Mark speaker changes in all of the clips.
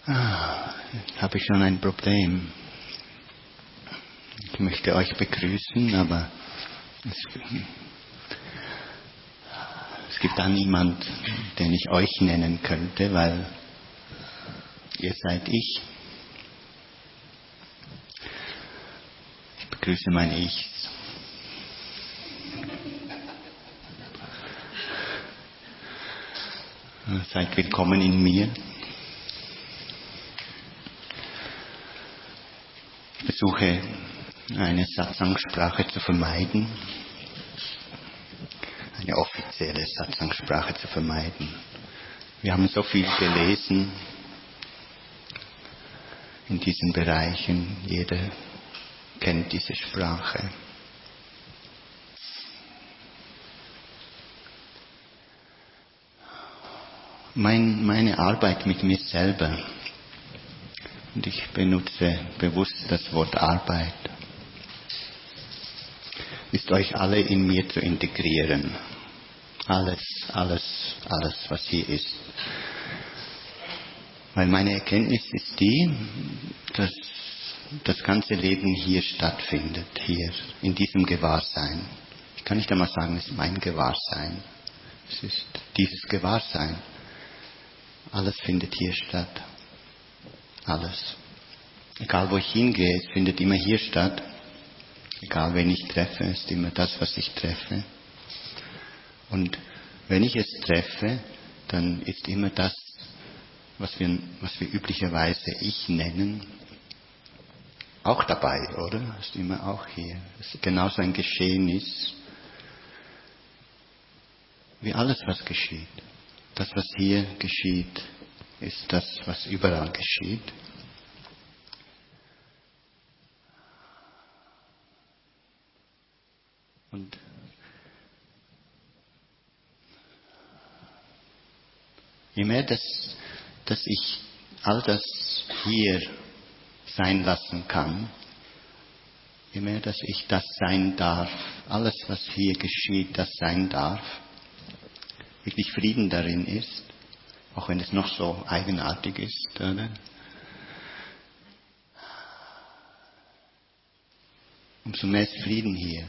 Speaker 1: Habe ich schon ein Problem. Ich möchte euch begrüßen, aber es gibt da niemand, den ich euch nennen könnte, weil ihr seid ich. Ich begrüße mein Ichs. Seid willkommen in mir. Ich versuche, eine Satsangsprache zu vermeiden, eine offizielle Satsangsprache zu vermeiden. Wir haben so viel gelesen in diesen Bereichen. Jeder kennt diese Sprache. Meine Arbeit mit mir selber, und ich benutze bewusst das Wort Arbeit, ist euch alle in mir zu integrieren. Alles, was hier ist. Weil meine Erkenntnis ist die, dass das ganze Leben hier stattfindet, hier, in diesem Gewahrsein. Ich kann nicht einmal sagen, es ist mein Gewahrsein. Es ist dieses Gewahrsein. Alles findet hier statt. Alles. Egal wo ich hingehe, es findet immer hier statt. Egal wen ich treffe, ist immer das, was ich treffe. Und wenn ich es treffe, dann ist immer das, was wir üblicherweise ich nennen, auch dabei, oder? Ist immer auch hier. Es ist genauso ein Geschehnis wie alles, was geschieht. Das, was hier geschieht, ist das, was überall geschieht. Und je mehr, dass ich all das hier sein lassen kann, je mehr, dass ich das sein darf, alles, was hier geschieht, das sein darf, wirklich Frieden darin ist, auch wenn es noch so eigenartig ist, oder? Umso mehr ist Frieden hier.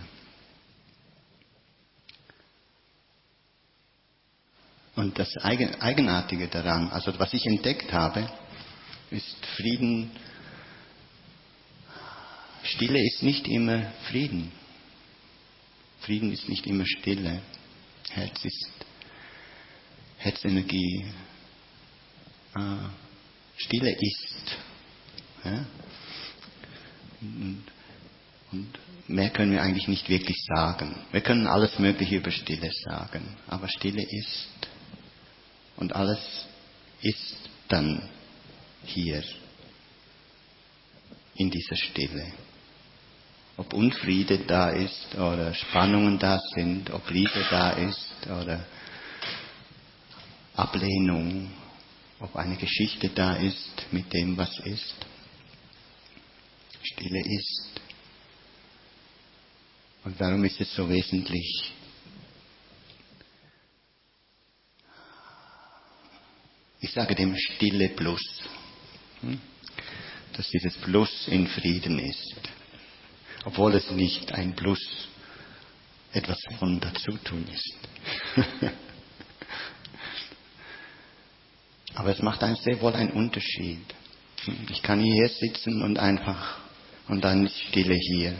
Speaker 1: Und das Eigenartige daran, also was ich entdeckt habe, ist Frieden. Stille ist nicht immer Frieden. Frieden ist nicht immer Stille. Herz ist Herzenergie. Stille ist. Ja? Und mehr können wir eigentlich nicht wirklich sagen. Wir können alles Mögliche über Stille sagen, aber Stille ist. Und alles ist dann hier, in dieser Stille. Ob Unfriede da ist oder Spannungen da sind, ob Liebe da ist oder Ablehnung, ob eine Geschichte da ist mit dem, was ist. Stille ist. Und darum ist es so wesentlich, ich sage dem Stille Plus, dass dieses Plus in Frieden ist. Obwohl es nicht ein Plus etwas von Dazutun ist. Aber es macht sehr wohl einen Unterschied. Ich kann hier sitzen und dann ist Stille hier.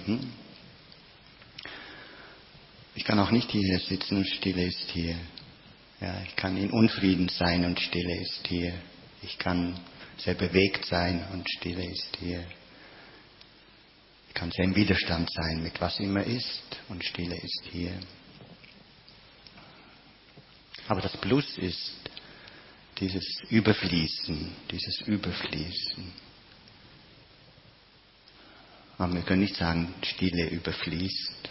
Speaker 1: Ich kann auch nicht hier sitzen und Stille ist hier. Ja, ich kann in Unfrieden sein und Stille ist hier. Ich kann sehr bewegt sein und Stille ist hier. Ich kann sehr im Widerstand sein mit was immer ist und Stille ist hier. Aber das Plus ist dieses Überfließen, Aber wir können nicht sagen, Stille überfließt.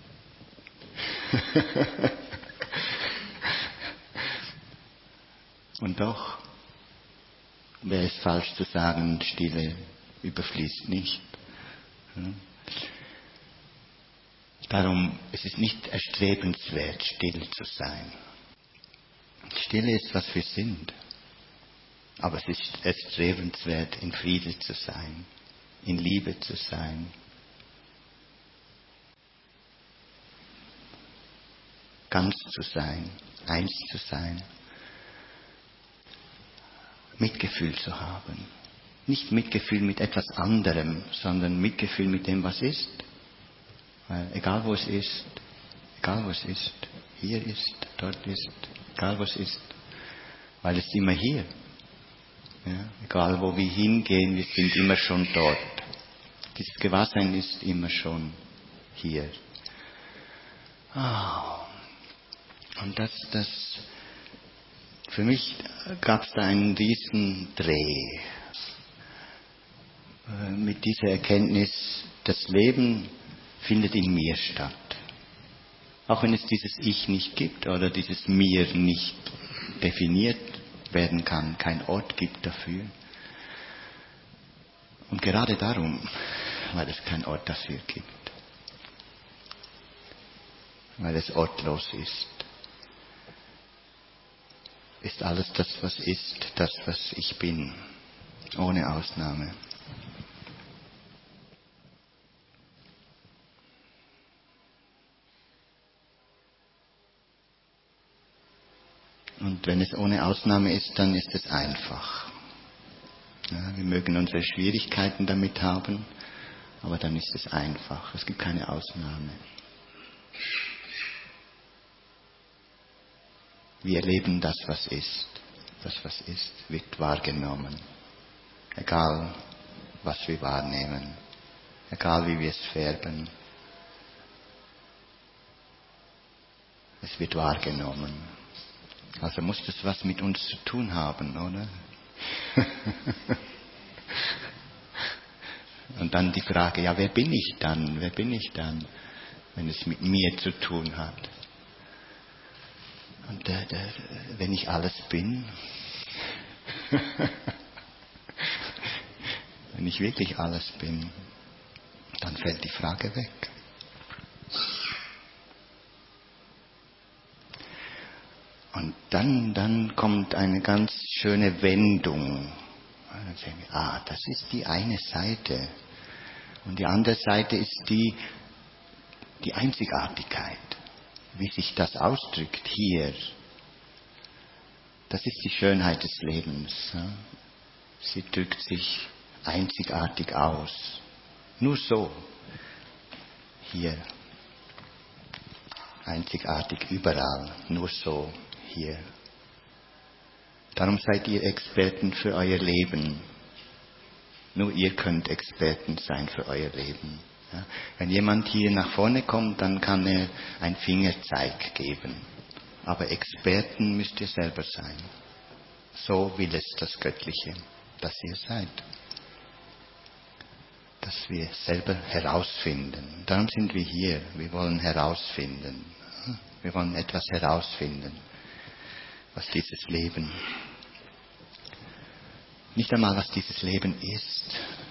Speaker 1: Und doch wäre es falsch zu sagen, Stille überfließt nicht. Darum ist es nicht erstrebenswert, still zu sein. Stille ist, was wir sind. Aber es ist erstrebenswert, in Friede zu sein, in Liebe zu sein. Ganz zu sein, eins zu sein. Mitgefühl zu haben. Nicht Mitgefühl mit etwas anderem, sondern Mitgefühl mit dem, was ist. Weil egal wo es ist, hier ist, dort ist, egal wo es ist, weil es ist immer hier. Ja, egal wo wir hingehen, wir sind immer schon dort. Dieses Gewahrsein ist immer schon hier. Und für mich gab es da einen riesen Dreh mit dieser Erkenntnis, das Leben findet in mir statt. Auch wenn es dieses Ich nicht gibt oder dieses Mir nicht definiert werden kann, kein Ort gibt dafür. Und gerade darum, weil es keinen Ort dafür gibt, weil es ortlos ist alles das, was ist, das, was ich bin, ohne Ausnahme. Und wenn es ohne Ausnahme ist, dann ist es einfach. Ja, wir mögen unsere Schwierigkeiten damit haben, aber dann ist es einfach. Es gibt keine Ausnahme. Wir erleben das, was ist. Das, was ist, wird wahrgenommen. Egal, was wir wahrnehmen. Egal, wie wir es färben. Es wird wahrgenommen. Also muss das was mit uns zu tun haben, oder? Und dann die Frage, ja, wer bin ich dann? Wer bin ich dann, wenn es mit mir zu tun hat? Und wenn ich alles bin, wenn ich wirklich alles bin, dann fällt die Frage weg. Und dann kommt eine ganz schöne Wendung. Dann sagen wir, das ist die eine Seite. Und die andere Seite ist die Einzigartigkeit. Wie sich das ausdrückt hier. Das ist die Schönheit des Lebens. Sie drückt sich einzigartig aus. Nur so. Hier. Einzigartig überall. Nur so. Hier. Darum seid ihr Experten für euer Leben. Nur ihr könnt Experten sein für euer Leben. Ja? Wenn jemand hier nach vorne kommt, dann kann er einen Fingerzeig geben. Aber Experten müsst ihr selber sein. So will es das Göttliche, dass ihr seid. Dass wir selber herausfinden. Darum sind wir hier. Wir wollen herausfinden. Wir wollen etwas herausfinden. Was dieses Leben, nicht einmal was dieses Leben ist,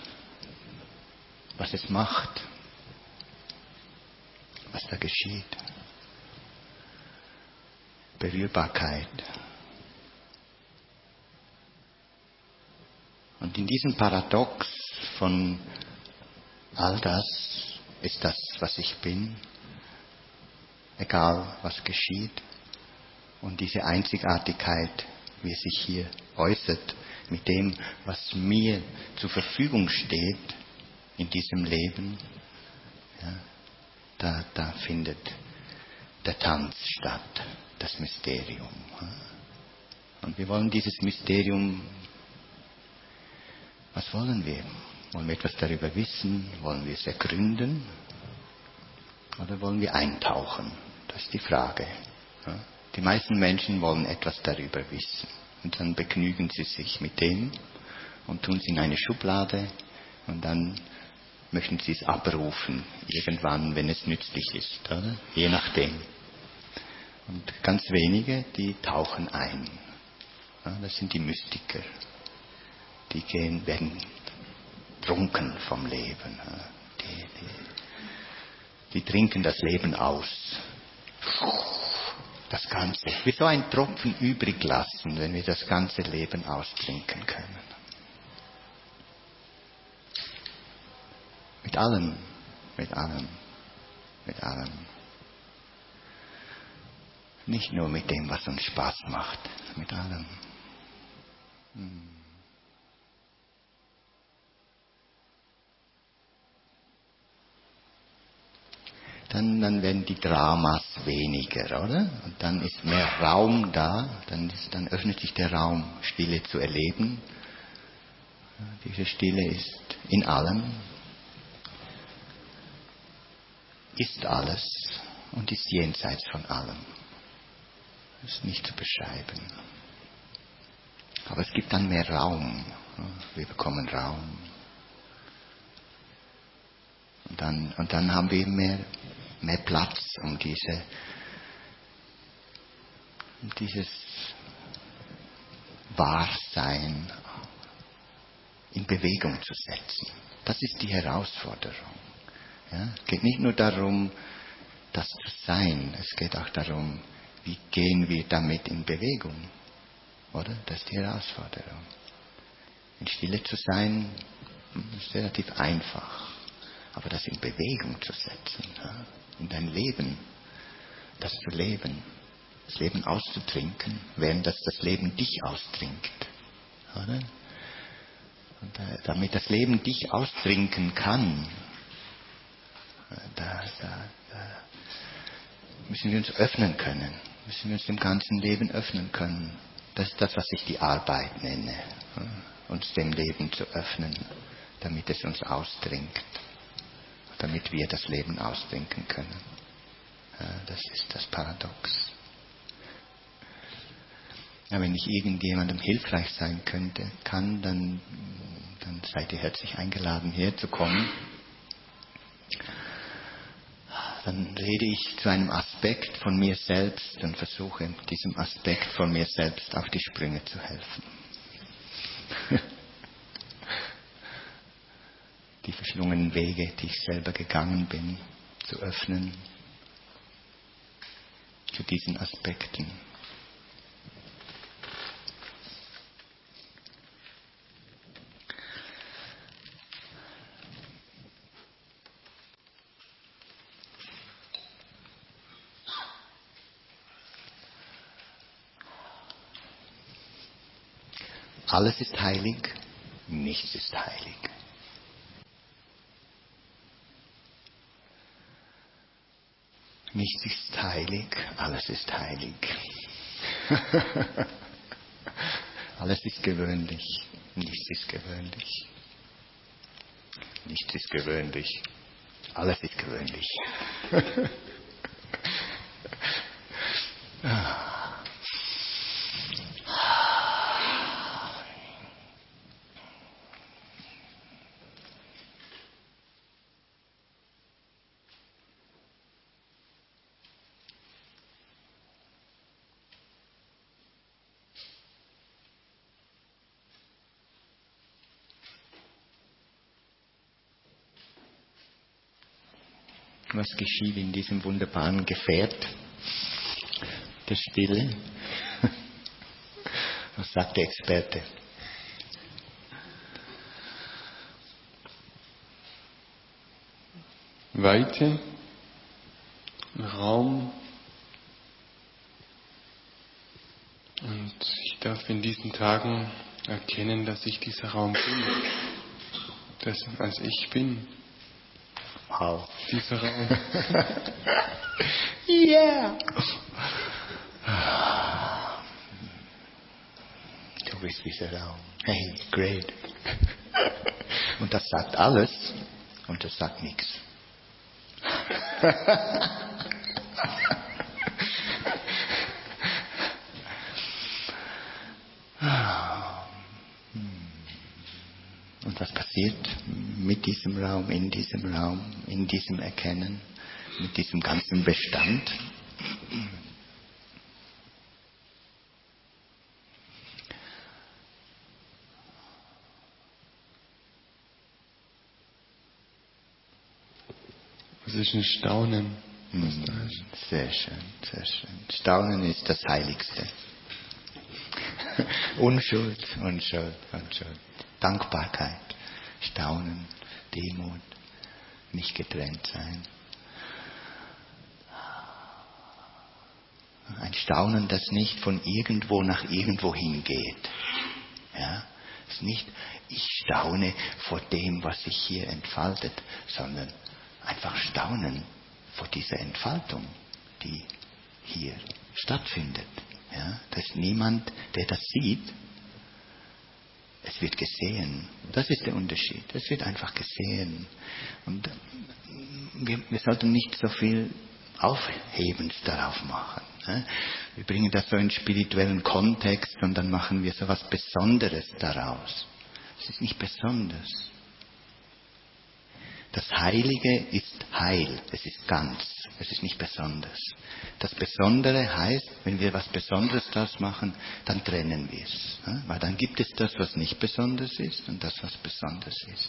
Speaker 1: was es macht, was da geschieht. Berührbarkeit. Und in diesem Paradox von all das ist das, was ich bin, egal was geschieht. Und diese Einzigartigkeit, wie es sich hier äußert, mit dem, was mir zur Verfügung steht in diesem Leben, ja, da findet der Tanz statt, das Mysterium. Und wir wollen dieses Mysterium, was wollen wir? Wollen wir etwas darüber wissen? Wollen wir es ergründen? Oder wollen wir eintauchen? Das ist die Frage. Ja? Die meisten Menschen wollen etwas darüber wissen. Und dann begnügen sie sich mit dem und tun es in eine Schublade und dann möchten sie es abrufen, irgendwann, wenn es nützlich ist, oder? Je nachdem. Und ganz wenige, die tauchen ein. Ja, das sind die Mystiker. Die werden trunken vom Leben. Die trinken das Leben aus. das Ganze, wie so ein Tropfen übrig lassen, wenn wir das ganze Leben austrinken können. Mit allem, mit allem, mit allem. Nicht nur mit dem, was uns Spaß macht, mit allem. Dann werden die Dramas weniger, oder? Und dann ist mehr Raum da, dann öffnet sich der Raum, Stille zu erleben. Diese Stille ist in allem, ist alles und ist jenseits von allem. Das ist nicht zu beschreiben. Aber es gibt dann mehr Raum. Wir bekommen Raum. Und dann haben wir mehr Platz, um dieses Wahrsein in Bewegung zu setzen. Das ist die Herausforderung. Ja? Es geht nicht nur darum, das zu sein. Es geht auch darum, wie gehen wir damit in Bewegung. Oder? Das ist die Herausforderung. In Stille zu sein, ist relativ einfach. Aber das in Bewegung zu setzen, ja? In dein Leben, das zu leben, das Leben auszutrinken, während das Leben dich austrinkt. Oder? Und damit das Leben dich austrinken kann, da müssen wir uns öffnen können. Müssen wir uns dem ganzen Leben öffnen können. Das ist das, was ich die Arbeit nenne. Uns dem Leben zu öffnen, damit es uns austrinkt. Damit wir das Leben austrinken können. Das ist das Paradox. Ja, wenn ich irgendjemandem hilfreich sein kann, dann seid ihr herzlich eingeladen, herzukommen. Dann rede ich zu einem Aspekt von mir selbst und versuche, diesem Aspekt von mir selbst auf die Sprünge zu helfen. Die verschlungenen Wege, die ich selber gegangen bin, zu öffnen zu diesen Aspekten. Alles ist heilig, nichts ist heilig. Nichts ist heilig, alles ist heilig. Alles ist gewöhnlich, nichts ist gewöhnlich. Nichts ist gewöhnlich, alles ist gewöhnlich. Was geschieht in diesem wunderbaren Gefährt der Stille? Was sagt der Experte?
Speaker 2: Weite, Raum, und ich darf in diesen Tagen erkennen, dass ich dieser Raum bin, dass als ich bin.
Speaker 1: Wow.
Speaker 2: Dieser Raum.
Speaker 1: Yeah! Du bist dieser Raum. Hey, great. Und das sagt alles und das sagt nichts. Und was passiert mit diesem Raum, in diesem Erkennen, mit diesem ganzen Bestand?
Speaker 2: Es ist ein Staunen. was da ist.
Speaker 1: Sehr schön, sehr schön. Staunen ist das Heiligste. Unschuld, Unschuld, Unschuld. Dankbarkeit, Staunen, Demut, nicht getrennt sein. Ein Staunen, das nicht von irgendwo nach irgendwo hingeht. Ja? Es ist nicht, ich staune vor dem, was sich hier entfaltet, sondern einfach staunen vor dieser Entfaltung, die hier stattfindet. Ja? Da ist niemand, der das sieht. Es wird gesehen. Das ist der Unterschied. Es wird einfach gesehen. Und wir sollten nicht so viel Aufhebens darauf machen. Wir bringen das so in spirituellen Kontext und dann machen wir so etwas Besonderes daraus. Es ist nicht besonders. Das Heilige ist heil, es ist ganz, es ist nicht besonders. Das Besondere heißt, wenn wir was Besonderes daraus machen, dann trennen wir es. Weil dann gibt es das, was nicht besonders ist und das, was besonders ist.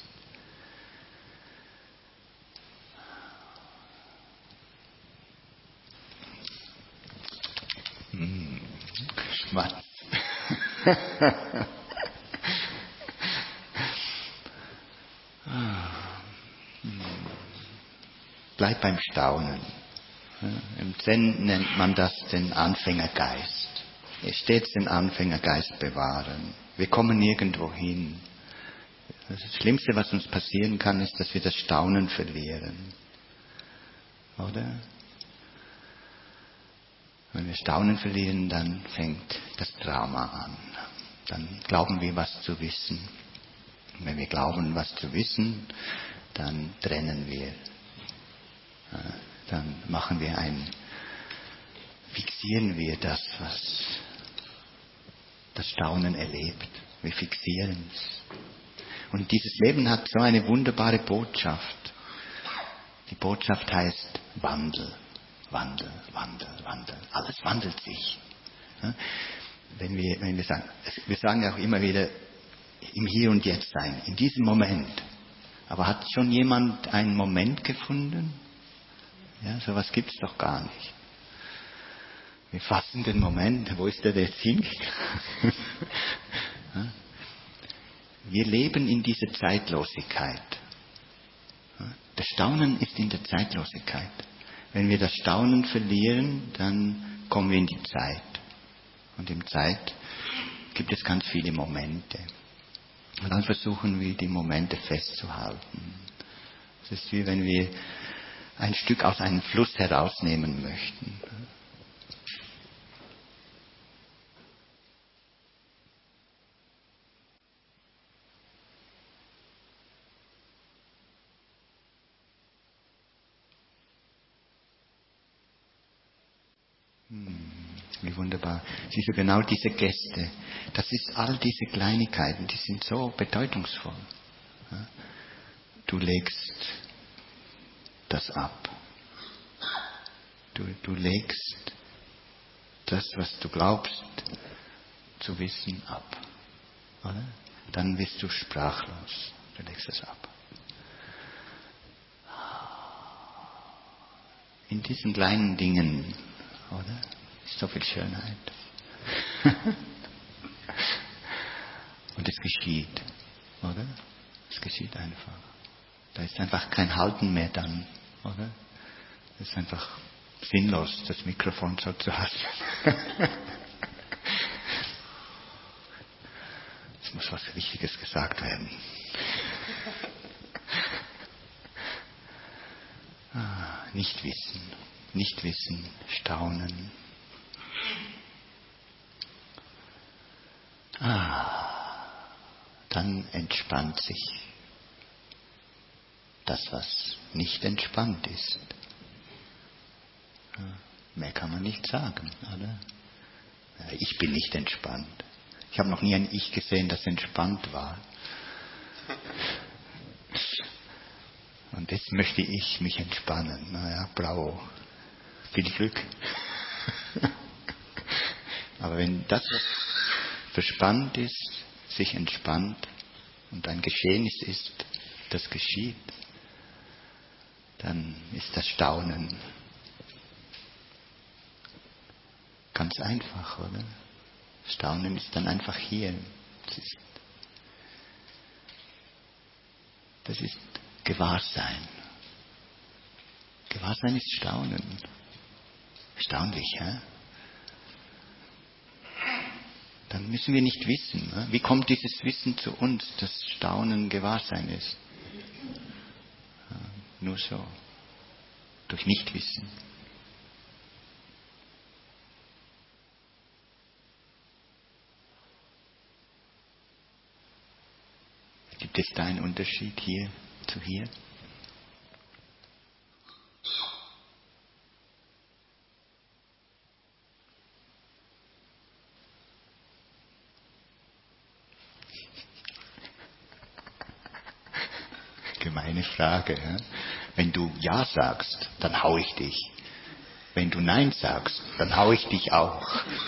Speaker 1: Schmatz. Bleib beim Staunen. Im Zen nennt man das den Anfängergeist. Stets den Anfängergeist bewahren. Wir kommen nirgendwo hin. Das Schlimmste, was uns passieren kann, ist, dass wir das Staunen verlieren. Oder? Wenn wir Staunen verlieren, dann fängt das Drama an. Dann glauben wir, was zu wissen. Und wenn wir glauben, was zu wissen, dann trennen wir. Dann fixieren wir das, was das Staunen erlebt. Wir fixieren es. Und dieses Leben hat so eine wunderbare Botschaft. Die Botschaft heißt Wandel. Wandel, Wandel, Wandel. Alles wandelt sich. Wenn wir sagen, wir sagen ja auch immer wieder, im Hier und Jetzt sein, in diesem Moment. Aber hat schon jemand einen Moment gefunden? Ja, sowas gibt es doch gar nicht. Wir fassen den Moment, wo ist der jetzt hingegangen? Wir leben in dieser Zeitlosigkeit. Das Staunen ist in der Zeitlosigkeit. Wenn wir das Staunen verlieren, dann kommen wir in die Zeit. Und in Zeit gibt es ganz viele Momente. Und dann versuchen wir, die Momente festzuhalten. Es ist wie wenn wir ein Stück aus einem Fluss herausnehmen möchten. Wie wunderbar. Siehst du, genau diese Gäste, das ist all diese Kleinigkeiten, die sind so bedeutungsvoll. Du legst das ab. Du legst das, was du glaubst zu wissen, ab. Oder? Dann wirst du sprachlos. Du legst es ab. In diesen kleinen Dingen, oder? Ist so viel Schönheit. Und es geschieht, oder? Es geschieht einfach. Da ist einfach kein Halten mehr dann, oder? Es ist einfach sinnlos, das Mikrofon so zu halten. Es muss was Wichtiges gesagt werden. Nicht wissen, staunen. Dann entspannt sich das, was nicht entspannt ist. Mehr kann man nicht sagen, oder? Ich bin nicht entspannt. Ich habe noch nie ein Ich gesehen, das entspannt war. Und jetzt möchte ich mich entspannen. Naja, bravo. Viel Glück. Aber wenn das, was verspannt ist, sich entspannt und ein Geschehnis ist, das geschieht, dann ist das Staunen Ganz einfach, oder? Staunen ist dann einfach hier. Das ist Gewahrsein. Gewahrsein ist Staunen. Erstaunlich, hä? Dann müssen wir nicht wissen. Ne? Wie kommt dieses Wissen zu uns, dass Staunen Gewahrsein ist? Ja, nur so. Durch Nichtwissen. Gibt es da einen Unterschied hier zu hier? Gemeine Frage. Ja? Wenn du Ja sagst, dann hau ich dich. Wenn du Nein sagst, dann hau ich dich auch.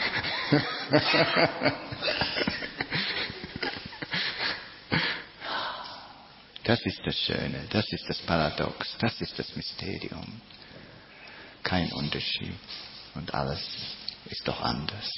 Speaker 1: Das ist das Schöne, das ist das Paradox, das ist das Mysterium. Kein Unterschied und alles ist doch anders.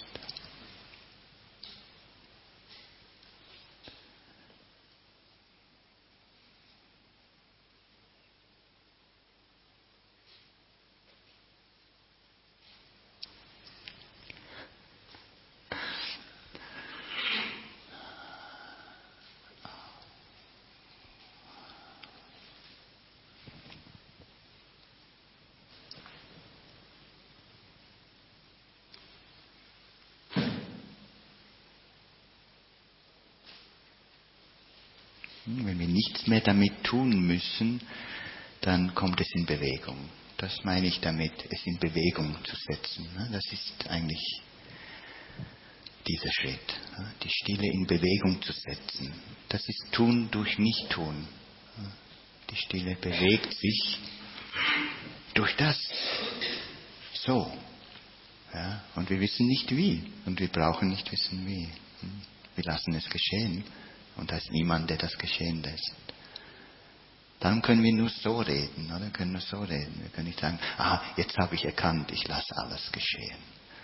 Speaker 1: Wenn wir nichts mehr damit tun müssen, dann kommt es in Bewegung. Das meine ich damit, es in Bewegung zu setzen. Das ist eigentlich dieser Schritt, die Stille in Bewegung zu setzen. Das ist Tun durch Nicht-Tun. Die Stille bewegt sich durch das. So. Ja, und wir wissen nicht wie. Und wir brauchen nicht wissen wie. Wir lassen es geschehen. Und da ist niemand, der das geschehen lässt. Dann können wir nur so reden, oder? Wir können nur so reden. Wir können nicht sagen, jetzt habe ich erkannt, ich lasse alles geschehen.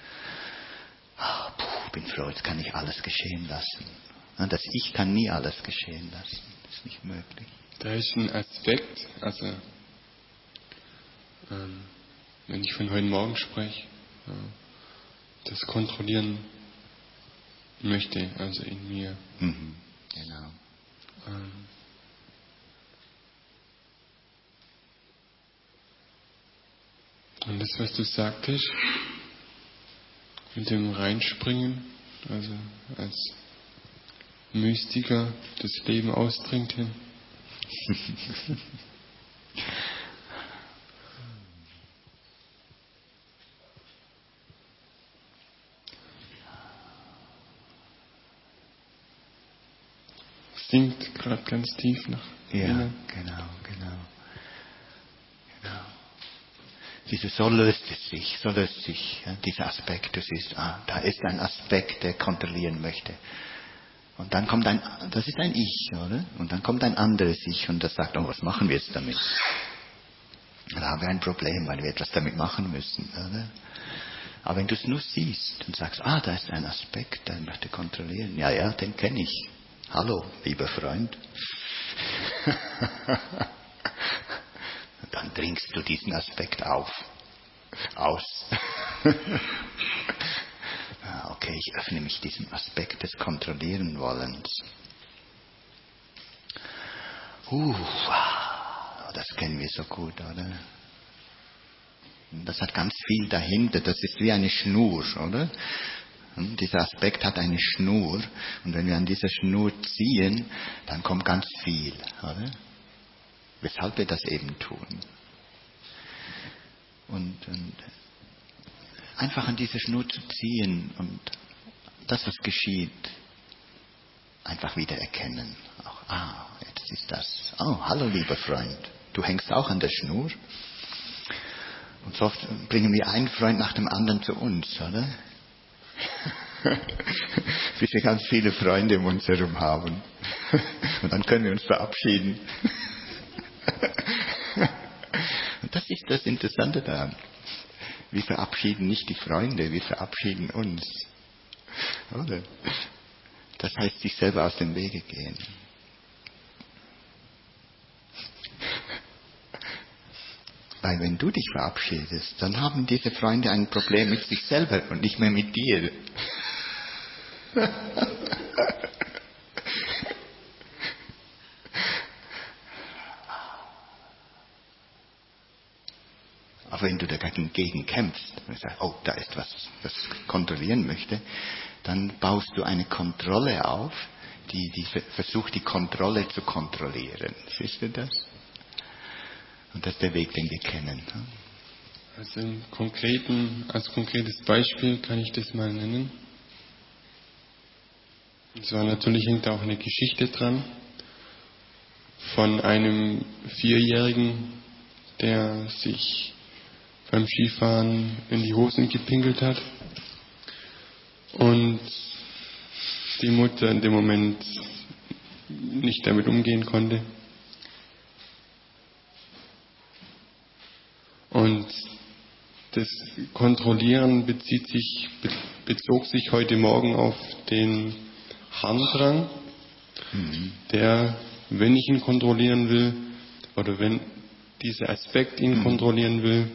Speaker 1: Bin froh, jetzt kann ich alles geschehen lassen. Das Ich kann nie alles geschehen lassen. Das ist nicht möglich.
Speaker 2: Da ist ein Aspekt, also wenn ich von heute Morgen spreche, das kontrollieren möchte, also in mir.
Speaker 1: Mhm, genau.
Speaker 2: Und das, was du sagtest, mit dem Reinspringen, also als Mystiker das Leben austrinken. Sinkt gerade ganz tief nach innen.
Speaker 1: Genau. So löst es sich, ja, dieser Aspekt, du siehst, da ist ein Aspekt, der kontrollieren möchte. Und dann kommt das ist ein Ich, oder? Und dann kommt ein anderes Ich und das sagt, was machen wir jetzt damit? Da haben wir ein Problem, weil wir etwas damit machen müssen, oder? Aber wenn du es nur siehst und sagst, da ist ein Aspekt, der möchte kontrollieren. Ja, den kenne ich. Hallo, lieber Freund. Dann trinkst du diesen Aspekt aus. Okay, ich öffne mich diesem Aspekt des Kontrollieren wollens. Das kennen wir so gut, oder? Das hat ganz viel dahinter. Das ist wie eine Schnur, oder? Dieser Aspekt hat eine Schnur. Und wenn wir an dieser Schnur ziehen, dann kommt ganz viel, oder? Weshalb wir das eben tun. Und einfach an diese Schnur zu ziehen und das, was geschieht, einfach wieder erkennen. Auch, jetzt ist das. Hallo lieber Freund, du hängst auch an der Schnur. Und so oft bringen wir einen Freund nach dem anderen zu uns, oder? Bis wir ganz viele Freunde um uns herum haben. Und dann können wir uns verabschieden. Und das ist das Interessante daran. Wir verabschieden nicht die Freunde, wir verabschieden uns. Oder? Das heißt, sich selber aus dem Wege gehen. Weil wenn du dich verabschiedest, dann haben diese Freunde ein Problem mit sich selber und nicht mehr mit dir. Aber wenn du dagegen kämpfst und sagst, oh, da ist was, das ich kontrollieren möchte, dann baust du eine Kontrolle auf, die versucht, die Kontrolle zu kontrollieren. Siehst du das? Und das ist der Weg, den wir kennen.
Speaker 2: Also als konkretes Beispiel kann ich das mal nennen. Und zwar natürlich hängt da auch eine Geschichte dran von einem 4-Jährigen, der sich beim Skifahren in die Hosen gepinkelt hat und die Mutter in dem Moment nicht damit umgehen konnte. Und das Kontrollieren bezog sich heute Morgen auf den Harndrang, der, wenn ich ihn kontrollieren will, oder wenn dieser Aspekt ihn kontrollieren will,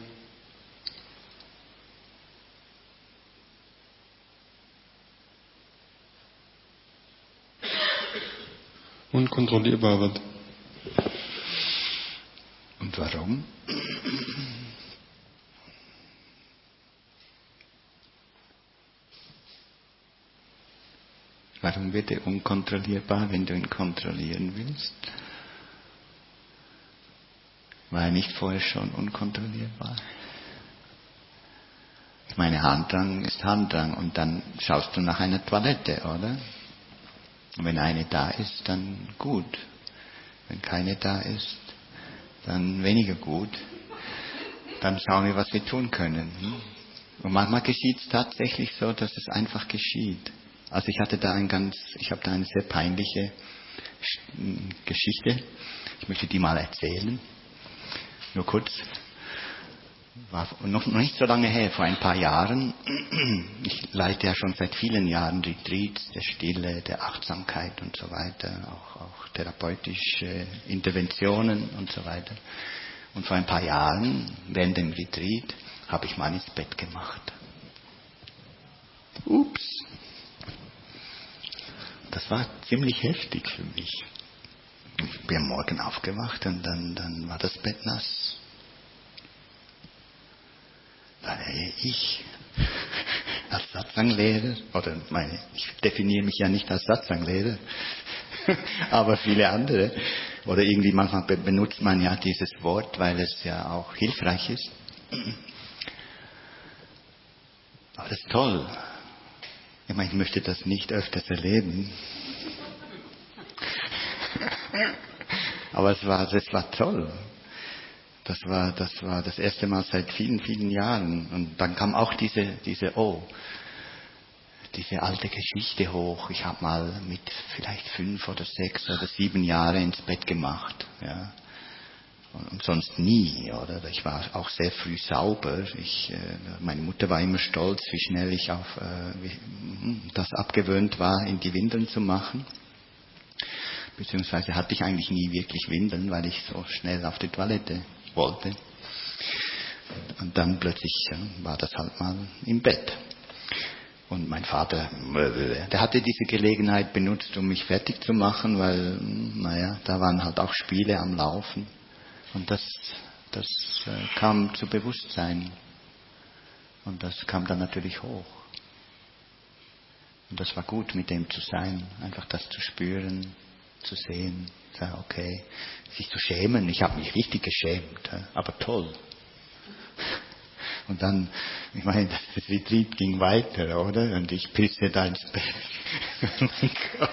Speaker 2: unkontrollierbar wird.
Speaker 1: Und warum? Warum wird er unkontrollierbar, wenn du ihn kontrollieren willst? War er nicht vorher schon unkontrollierbar? Ich meine, Harndrang ist Harndrang und dann schaust du nach einer Toilette, oder? Und wenn eine da ist, dann gut. Wenn keine da ist, dann weniger gut. Dann schauen wir, was wir tun können. Und manchmal geschieht es tatsächlich so, dass es einfach geschieht. Also ich habe da eine sehr peinliche Geschichte. Ich möchte die mal erzählen. Nur kurz. War noch nicht so lange her, vor ein paar Jahren. Ich leite ja schon seit vielen Jahren Retreats der Stille, der Achtsamkeit und so weiter, auch therapeutische Interventionen und so weiter. Und vor ein paar Jahren, während dem Retreat, habe ich mal ins Bett gemacht. Ups. Das war ziemlich heftig für mich. Ich bin am Morgen aufgewacht und dann war das Bett nass. Weil ich als Satsang-Lehrer, ich definiere mich ja nicht als Satsang-Lehrer, aber viele andere, oder irgendwie manchmal benutzt man ja dieses Wort, weil es ja auch hilfreich ist. Aber das ist toll. Ich möchte das nicht öfters erleben. Aber es war toll. Das war das erste Mal seit vielen, vielen Jahren. Und dann kam auch diese alte Geschichte hoch. Ich habe mal mit vielleicht 5 oder 6 oder 7 Jahren ins Bett gemacht. Ja. Und sonst nie, oder? Ich war auch sehr früh sauber. Meine Mutter war immer stolz, wie schnell ich das abgewöhnt war, in die Windeln zu machen. Beziehungsweise hatte ich eigentlich nie wirklich Windeln, weil ich so schnell auf die Toilette wollte. Und dann plötzlich war das halt mal im Bett. Und mein Vater, der hatte diese Gelegenheit benutzt, um mich fertig zu machen, weil, da waren halt auch Spiele am Laufen. Und das kam zu Bewusstsein. Und das kam dann natürlich hoch. Und das war gut, mit dem zu sein, einfach das zu spüren, zu sehen, sagen, okay, sich zu schämen. Ich habe mich richtig geschämt, aber toll. Und dann, das Retreat ging weiter, oder? Und ich pisse da ins Bett. Oh mein Gott.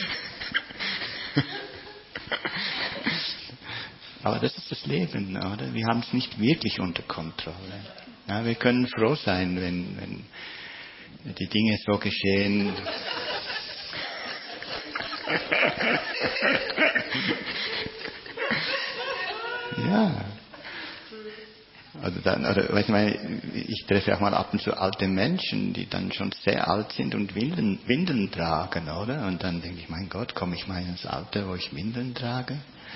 Speaker 1: Aber das ist das Leben, oder? Wir haben es nicht wirklich unter Kontrolle. Ja, wir können froh sein, wenn die Dinge so geschehen. Ja. Also dann, oder, weißt du, ich treffe auch mal ab und zu alte Menschen, die dann schon sehr alt sind und Windeln tragen, oder? Und dann denke ich, mein Gott, komme ich mal ins Alter, wo ich Windeln trage?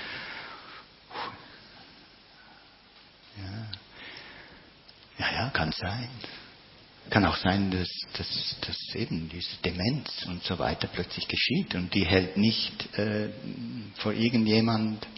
Speaker 1: Ja, kann sein. Kann auch sein, dass eben diese Demenz und so weiter plötzlich geschieht und die hält nicht vor irgendjemand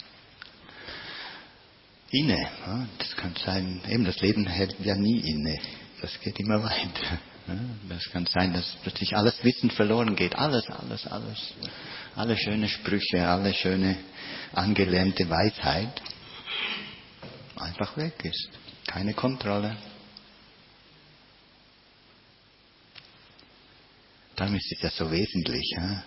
Speaker 1: inne. Ja, das kann sein, eben das Leben hält ja nie inne. Das geht immer weiter. Ja, das kann sein, dass plötzlich alles Wissen verloren geht. Alles. Alle schöne Sprüche, alle schöne angelernte Weisheit einfach weg ist. Keine Kontrolle. Darum ist es ja so wesentlich. Ja?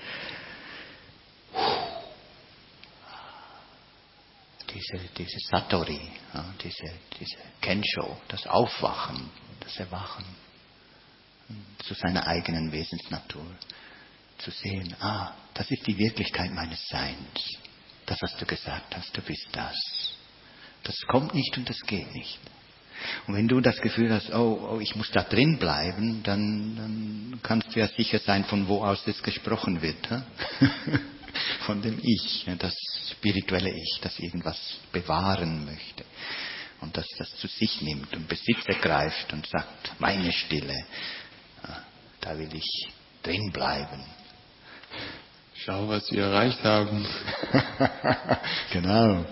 Speaker 1: Diese Satori, ja, diese Kensho, das Aufwachen, das Erwachen zu seiner eigenen Wesensnatur. Zu sehen, das ist die Wirklichkeit meines Seins. Das, was du gesagt hast, du bist das. Das kommt nicht und das geht nicht. Und wenn du das Gefühl hast, ich muss da drin bleiben, dann kannst du ja sicher sein, von wo aus das gesprochen wird. Von dem Ich, das spirituelle Ich, das irgendwas bewahren möchte. Und das zu sich nimmt und Besitz ergreift und sagt, meine Stille, da will ich drin bleiben.
Speaker 2: Schau, was wir erreicht haben.
Speaker 1: Genau.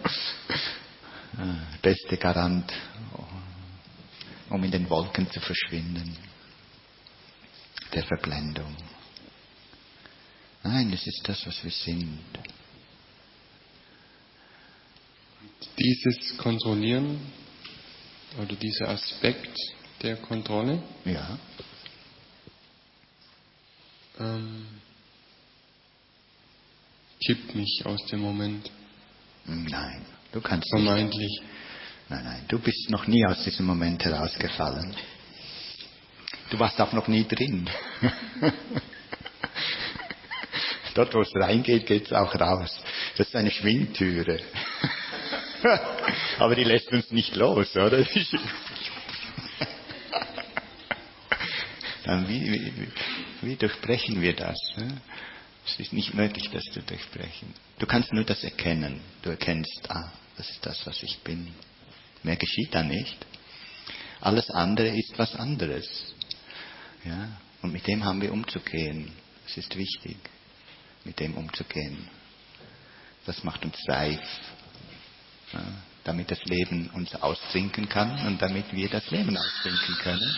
Speaker 1: Beste Garant, um in den Wolken zu verschwinden, der Verblendung. Nein, es ist das, was wir sind.
Speaker 2: Dieses Kontrollieren oder dieser Aspekt der Kontrolle
Speaker 1: Ja.
Speaker 2: kippt mich aus dem Moment.
Speaker 1: Nein, du kannst
Speaker 2: vermeintlich
Speaker 1: nicht. Nein, du bist noch nie aus diesem Moment herausgefallen. Du warst auch noch nie drin. Dort, wo es reingeht, geht es auch raus. Das ist eine Schwingtüre. Aber die lässt uns nicht los, oder? Dann wie durchbrechen wir das? Es ist nicht möglich, das zu durchbrechen. Du kannst nur das erkennen. Du erkennst, das ist das, was ich bin. Mehr geschieht da nicht. Alles andere ist was anderes. Ja? Und mit dem haben wir umzugehen. Es ist wichtig, mit dem umzugehen. Das macht uns reif. Ja? Damit das Leben uns austrinken kann und damit wir das Leben austrinken können.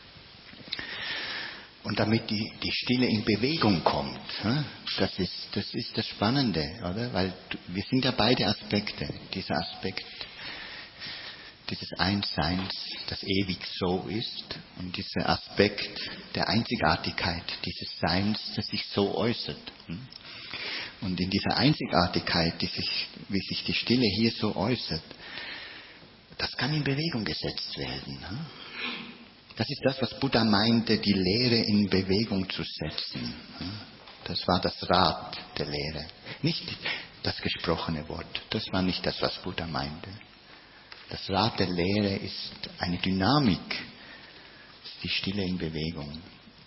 Speaker 1: Und damit die Stille in Bewegung kommt. Das ist das Spannende, oder? Weil wir sind ja beide Aspekte. Dieser Aspekt dieses Einsseins, das ewig so ist, und dieser Aspekt der Einzigartigkeit dieses Seins, das sich so äußert. Und in dieser Einzigartigkeit, wie sich die Stille hier so äußert, das kann in Bewegung gesetzt werden. Das ist das, was Buddha meinte, die Lehre in Bewegung zu setzen. Das war das Rad der Lehre. Nicht das gesprochene Wort. Das war nicht das, was Buddha meinte. Das Rad der Lehre ist eine Dynamik. Das ist die Stille in Bewegung.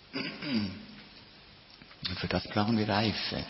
Speaker 1: Und für das brauchen wir Reife.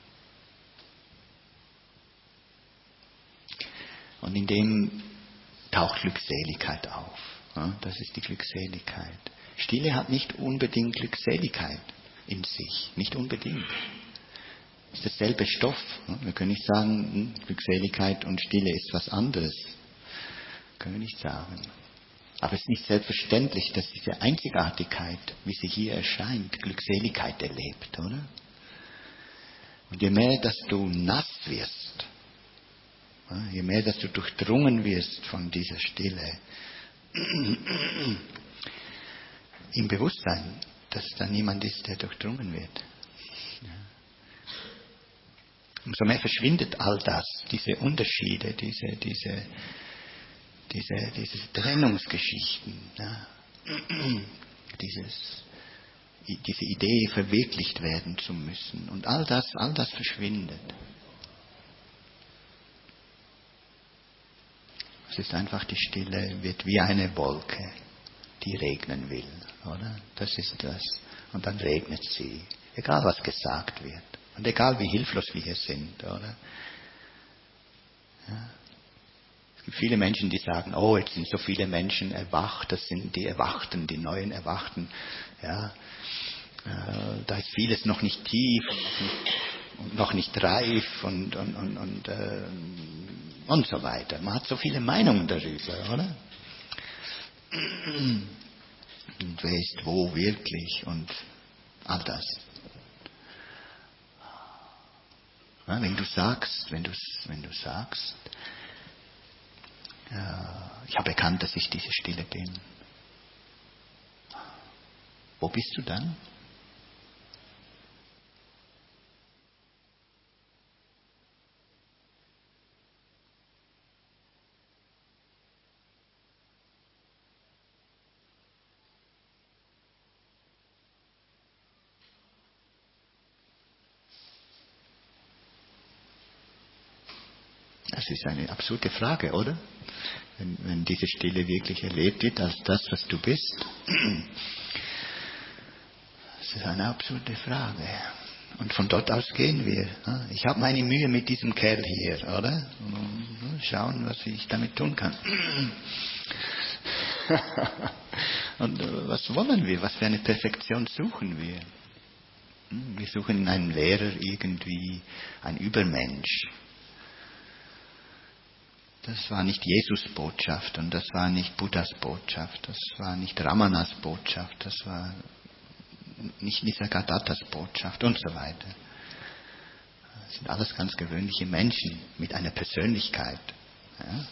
Speaker 1: Und in dem taucht Glückseligkeit auf. Das ist die Glückseligkeit. Stille hat nicht unbedingt Glückseligkeit in sich. Nicht unbedingt. Es ist dasselbe Stoff. Wir können nicht sagen, Glückseligkeit und Stille ist was anderes. Können wir nicht sagen. Aber es ist nicht selbstverständlich, dass diese Einzigartigkeit, wie sie hier erscheint, Glückseligkeit erlebt, oder? Und je mehr, dass du nass wirst, je mehr, dass du durchdrungen wirst von dieser Stille, im Bewusstsein, dass da niemand ist, der durchdrungen wird. Umso mehr verschwindet all das, diese Unterschiede, diese Trennungsgeschichten, diese Idee, verwirklicht werden zu müssen. Und all das verschwindet. Es ist einfach, die Stille wird wie eine Wolke, die regnen will, oder? Das ist das. Und dann regnet sie, egal was gesagt wird. Und egal wie hilflos wir hier sind, oder? Ja. Es gibt viele Menschen, die sagen, oh, jetzt sind so viele Menschen erwacht, das sind die Erwachten, die neuen Erwachten. Ja, da ist vieles noch nicht tief und noch nicht reif und so weiter. Man hat so viele Meinungen darüber, oder? Und wer ist wo wirklich und all das. Ja, wenn du sagst, ich habe erkannt, dass ich diese Stille bin. Wo bist du dann? Das ist eine absurde Frage, oder? Wenn diese Stille wirklich erlebt wird als das, was du bist. Das ist eine absurde Frage. Und von dort aus gehen wir. Ich habe meine Mühe mit diesem Kerl hier, oder? Schauen, was ich damit tun kann. Und was wollen wir? Was für eine Perfektion suchen wir? Wir suchen einen Lehrer irgendwie, ein Übermensch. Das war nicht Jesus Botschaft und das war nicht Buddhas Botschaft, das war nicht Ramanas Botschaft, das war nicht Nisargadatas Botschaft und so weiter. Das sind alles ganz gewöhnliche Menschen mit einer Persönlichkeit. Ja?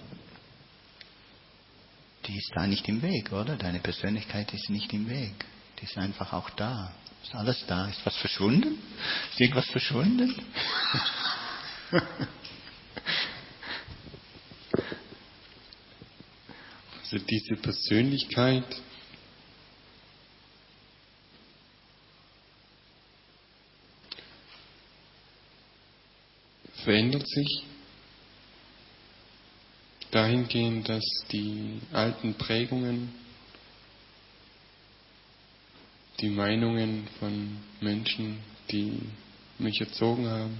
Speaker 1: Die ist da nicht im Weg, oder? Deine Persönlichkeit ist nicht im Weg. Die ist einfach auch da. Ist alles da. Ist was verschwunden? Ist irgendwas verschwunden?
Speaker 2: Also diese Persönlichkeit verändert sich dahingehend, dass die alten Prägungen, die Meinungen von Menschen, die mich erzogen haben,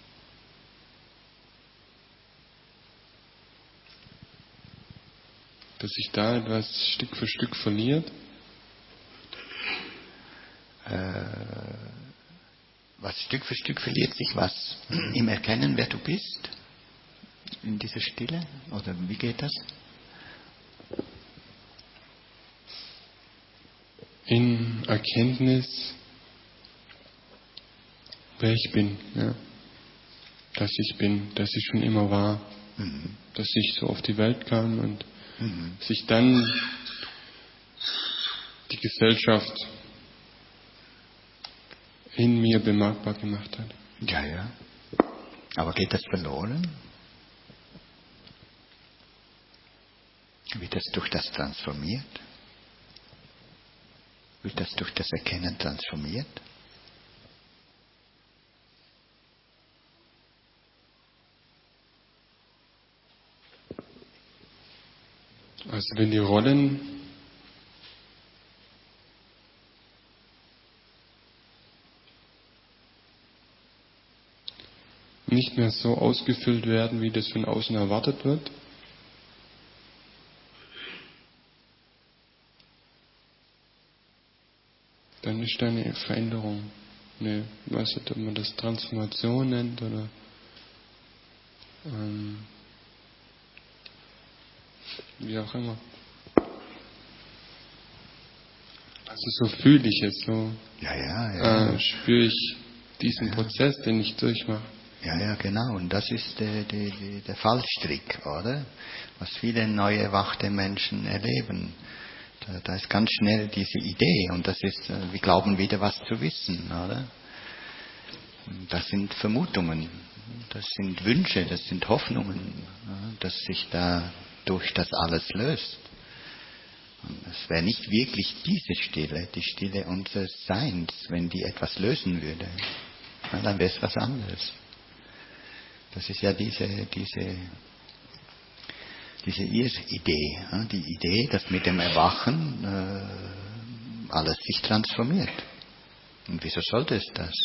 Speaker 2: dass sich da etwas Stück für Stück verliert.
Speaker 1: Was Stück für Stück verliert sich was? Im Erkennen, wer du bist? In dieser Stille? Oder wie geht das?
Speaker 2: In Erkenntnis, wer ich bin, ja. Dass ich bin, dass ich schon immer war, dass ich so auf die Welt kam und sich dann die Gesellschaft in mir bemerkbar gemacht hat.
Speaker 1: Ja, ja. Aber geht das verloren? Wird das durch das transformiert? Wird das durch das Erkennen transformiert?
Speaker 2: Also wenn die Rollen nicht mehr so ausgefüllt werden, wie das von außen erwartet wird, dann ist da eine Veränderung. Ich weiß nicht, ob man das Transformation nennt oder wie auch immer. Also so fühle ich es, so spüre ich diesen Prozess, den ich durchmache.
Speaker 1: Ja, ja, genau. Und das ist der Fallstrick, oder? Was viele neu erwachte Menschen erleben. Da ist ganz schnell diese Idee und das ist, wir glauben wieder was zu wissen, oder? Das sind Vermutungen, das sind Wünsche, das sind Hoffnungen, dass sich da durch das alles löst. Und es wäre nicht wirklich diese Stille, die Stille unseres Seins, wenn die etwas lösen würde. Ja, dann wäre es was anderes. Das ist ja diese Diese Idee, die Idee, dass mit dem Erwachen alles sich transformiert. Und wieso sollte es das?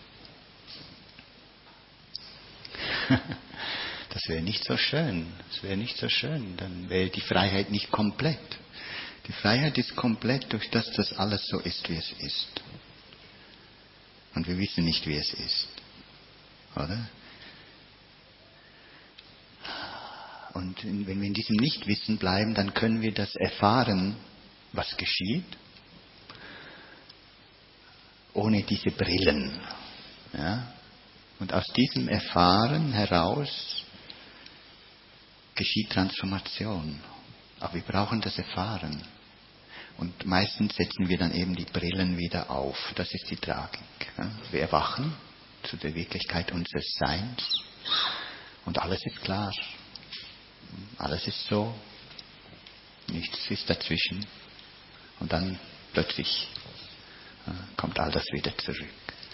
Speaker 1: Das wäre nicht so schön. Das wäre nicht so schön. Dann wäre die Freiheit nicht komplett. Die Freiheit ist komplett durch das, dass alles so ist, wie es ist. Und wir wissen nicht, wie es ist. Oder? Und wenn wir in diesem Nichtwissen bleiben, dann können wir das erfahren, was geschieht, ohne diese Brillen. Ja? Und aus diesem Erfahren heraus geschieht Transformation. Aber wir brauchen das Erfahren. Und meistens setzen wir dann eben die Brillen wieder auf. Das ist die Tragik. Ja? Wir erwachen zu der Wirklichkeit unseres Seins und alles ist klar. Alles ist so, nichts ist dazwischen. Und dann plötzlich kommt all das wieder zurück.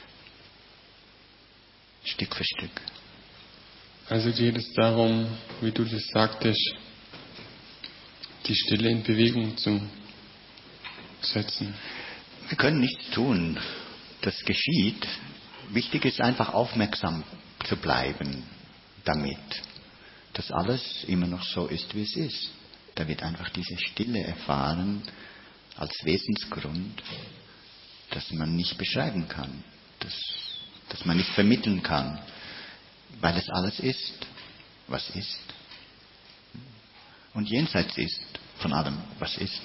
Speaker 1: Stück für Stück.
Speaker 2: Also geht es darum, wie du das sagtest, die Stille in Bewegung zu setzen.
Speaker 1: Wir können nichts tun. Das geschieht. Wichtig ist einfach aufmerksam zu bleiben damit. Dass alles immer noch so ist, wie es ist. Da wird einfach diese Stille erfahren als Wesensgrund, dass man nicht beschreiben kann, dass man nicht vermitteln kann, weil es alles ist, was ist. Und jenseits ist von allem, was ist.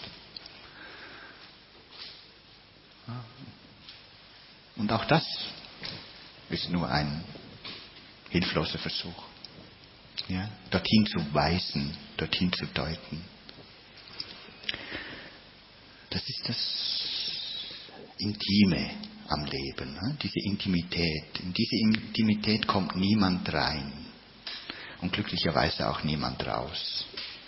Speaker 1: Und auch das ist nur ein hilfloser Versuch. Ja, dorthin zu weisen, dorthin zu deuten. Das ist das Intime am Leben, diese Intimität. In diese Intimität kommt niemand rein und glücklicherweise auch niemand raus.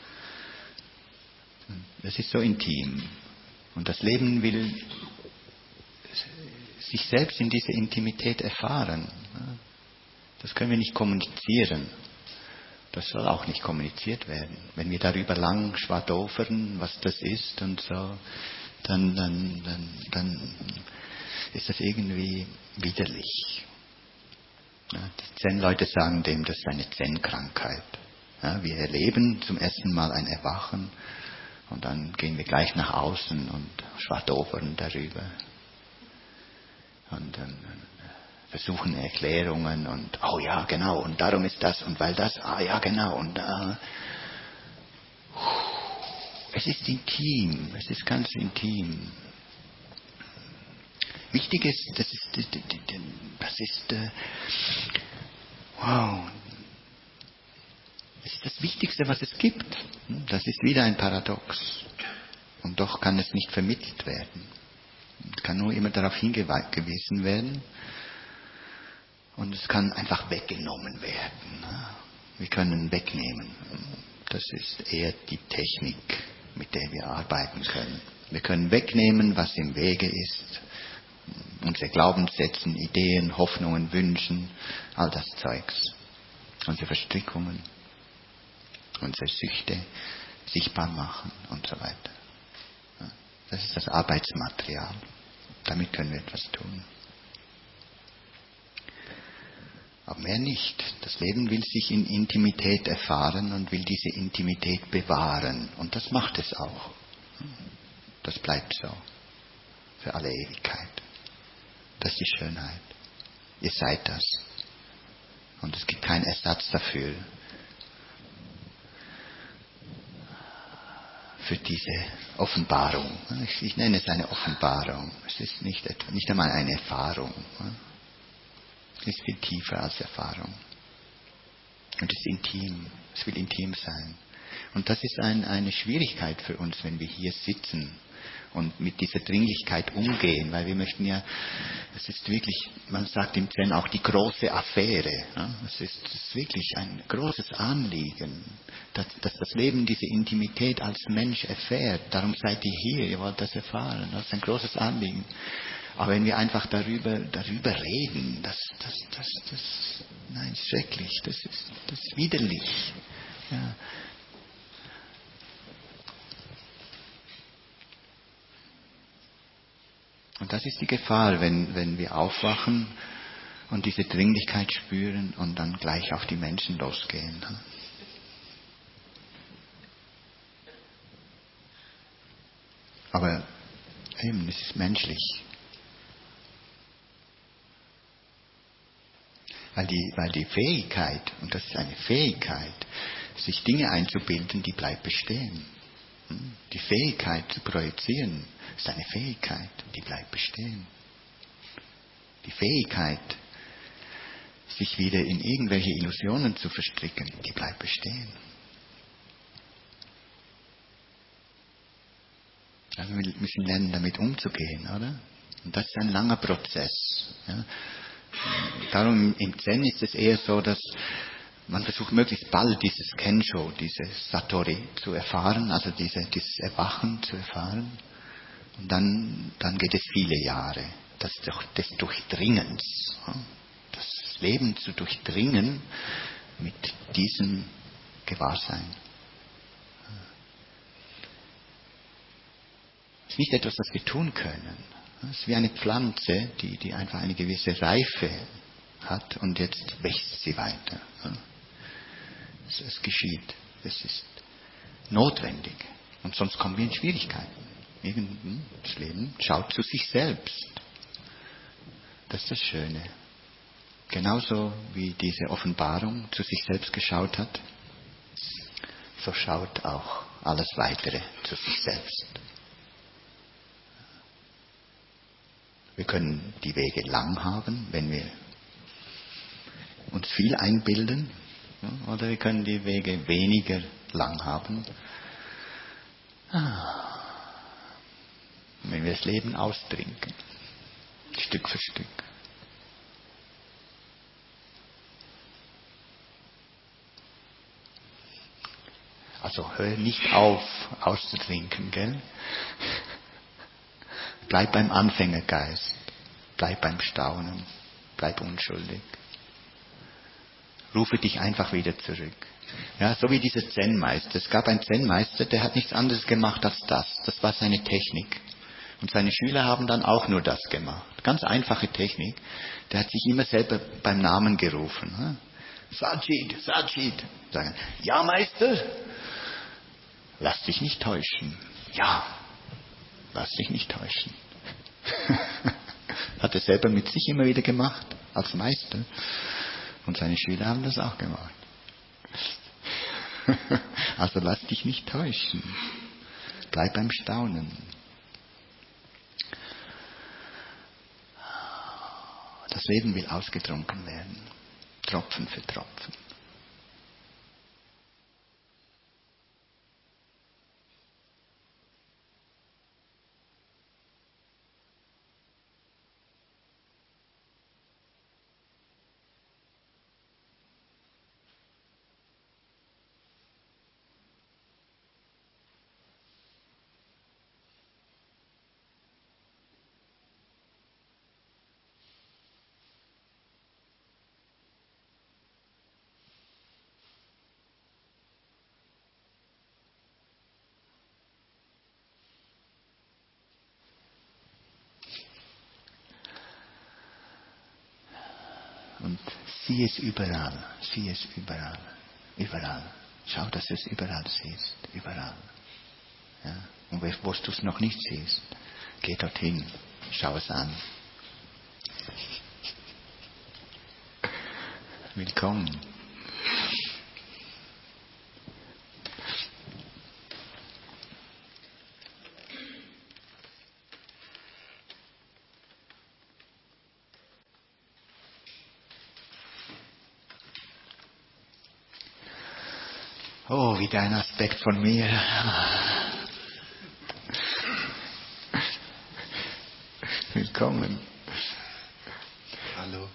Speaker 1: Das ist so intim. Und das Leben will sich selbst in dieser Intimität erfahren. Das können wir nicht kommunizieren. Das soll auch nicht kommuniziert werden. Wenn wir darüber lang schwadofern, was das ist und so, dann ist das irgendwie widerlich. Ja, die Zen-Leute sagen dem, das ist eine Zen-Krankheit. Ja, wir erleben zum ersten Mal ein Erwachen und dann gehen wir gleich nach außen und schwadofern darüber. Und dann versuchen Erklärungen und, oh ja, genau, und darum ist das und weil das, ja, genau, und es ist intim, es ist ganz intim. Wichtig ist, wow, es ist das Wichtigste, was es gibt. Das ist wieder ein Paradox. Und doch kann es nicht vermittelt werden. Es kann nur immer darauf hingewiesen werden. Und es kann einfach weggenommen werden. Wir können wegnehmen. Das ist eher die Technik, mit der wir arbeiten können. Wir können wegnehmen, was im Wege ist. Unsere Glaubenssätze, Ideen, Hoffnungen, Wünschen, all das Zeugs. Unsere Verstrickungen, unsere Süchte sichtbar machen und so weiter. Das ist das Arbeitsmaterial. Damit können wir etwas tun. Aber mehr nicht. Das Leben will sich in Intimität erfahren und will diese Intimität bewahren. Und das macht es auch. Das bleibt so. Für alle Ewigkeit. Das ist die Schönheit. Ihr seid das. Und es gibt keinen Ersatz dafür. Für diese Offenbarung. Ich nenne es eine Offenbarung. Es ist nicht einmal eine Erfahrung. Es ist viel tiefer als Erfahrung. Und es ist intim. Es will intim sein. Und das ist eine Schwierigkeit für uns, wenn wir hier sitzen und mit dieser Dringlichkeit umgehen, weil wir möchten ja, es ist wirklich, man sagt im Zen auch die große Affäre. Ja? Es ist wirklich ein großes Anliegen, dass das Leben diese Intimität als Mensch erfährt. Darum seid ihr hier, ihr wollt das erfahren. Das ist ein großes Anliegen. Aber wenn wir einfach darüber reden, nein, schrecklich, das ist widerlich. Ja. Und das ist die Gefahr, wenn wir aufwachen und diese Dringlichkeit spüren und dann gleich auf die Menschen losgehen. Aber eben, es ist menschlich. Weil die Fähigkeit, und das ist eine Fähigkeit, sich Dinge einzubilden, die bleibt bestehen. Die Fähigkeit zu projizieren ist eine Fähigkeit, die bleibt bestehen. Die Fähigkeit, sich wieder in irgendwelche Illusionen zu verstricken, die bleibt bestehen. Also wir müssen lernen, damit umzugehen, oder? Und das ist ein langer Prozess. Ja? Darum im Zen ist es eher so, dass man versucht möglichst bald dieses Kensho, dieses Satori zu erfahren, also dieses Erwachen zu erfahren. Und dann geht es viele Jahre des Durchdringens. Das Leben zu durchdringen mit diesem Gewahrsein. Es ist nicht etwas, das wir tun können. Es ist wie eine Pflanze, die einfach eine gewisse Reife hat und jetzt wächst sie weiter. Es geschieht. Es ist notwendig. Und sonst kommen wir in Schwierigkeiten. Das Leben schaut zu sich selbst. Das ist das Schöne. Genauso wie diese Offenbarung zu sich selbst geschaut hat, so schaut auch alles Weitere zu sich selbst. Wir können die Wege lang haben, wenn wir uns viel einbilden, oder wir können die Wege weniger lang haben, wenn wir das Leben austrinken, Stück für Stück. Also hör nicht auf auszutrinken, gell? Bleib beim Anfängergeist, bleib beim Staunen, bleib unschuldig. Rufe dich einfach wieder zurück. Ja, so wie dieser Zen-Meister. Es gab einen Zen-Meister, der hat nichts anderes gemacht als das. Das war seine Technik. Und seine Schüler haben dann auch nur das gemacht. Ganz einfache Technik. Der hat sich immer selber beim Namen gerufen. Sajid, Sajid. Sagen, ja Meister, lass dich nicht täuschen. Ja, lass dich nicht täuschen. Hat er selber mit sich immer wieder gemacht, als Meister. Und seine Schüler haben das auch gemacht. Also lass dich nicht täuschen. Bleib beim Staunen. Das Leben will ausgetrunken werden. Tropfen für Tropfen. Und sieh es überall, überall. Schau, dass du es überall siehst, überall. Ja? Und wo du es noch nicht siehst, geh dorthin, schau es an. Willkommen. Oh, wieder ein Aspekt von mir. Willkommen.
Speaker 2: Hallo.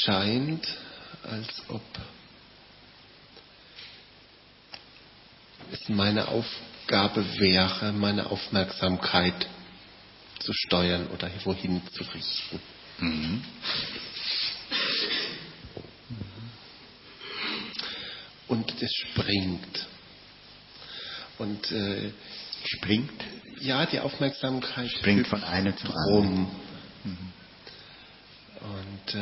Speaker 3: scheint, als ob es meine Aufgabe wäre, meine Aufmerksamkeit zu steuern oder wohin zu richten.
Speaker 1: Mhm.
Speaker 3: Und es springt. Und
Speaker 1: Springt?
Speaker 3: ja, die Aufmerksamkeit
Speaker 1: Springt von einem zum anderen.
Speaker 3: Und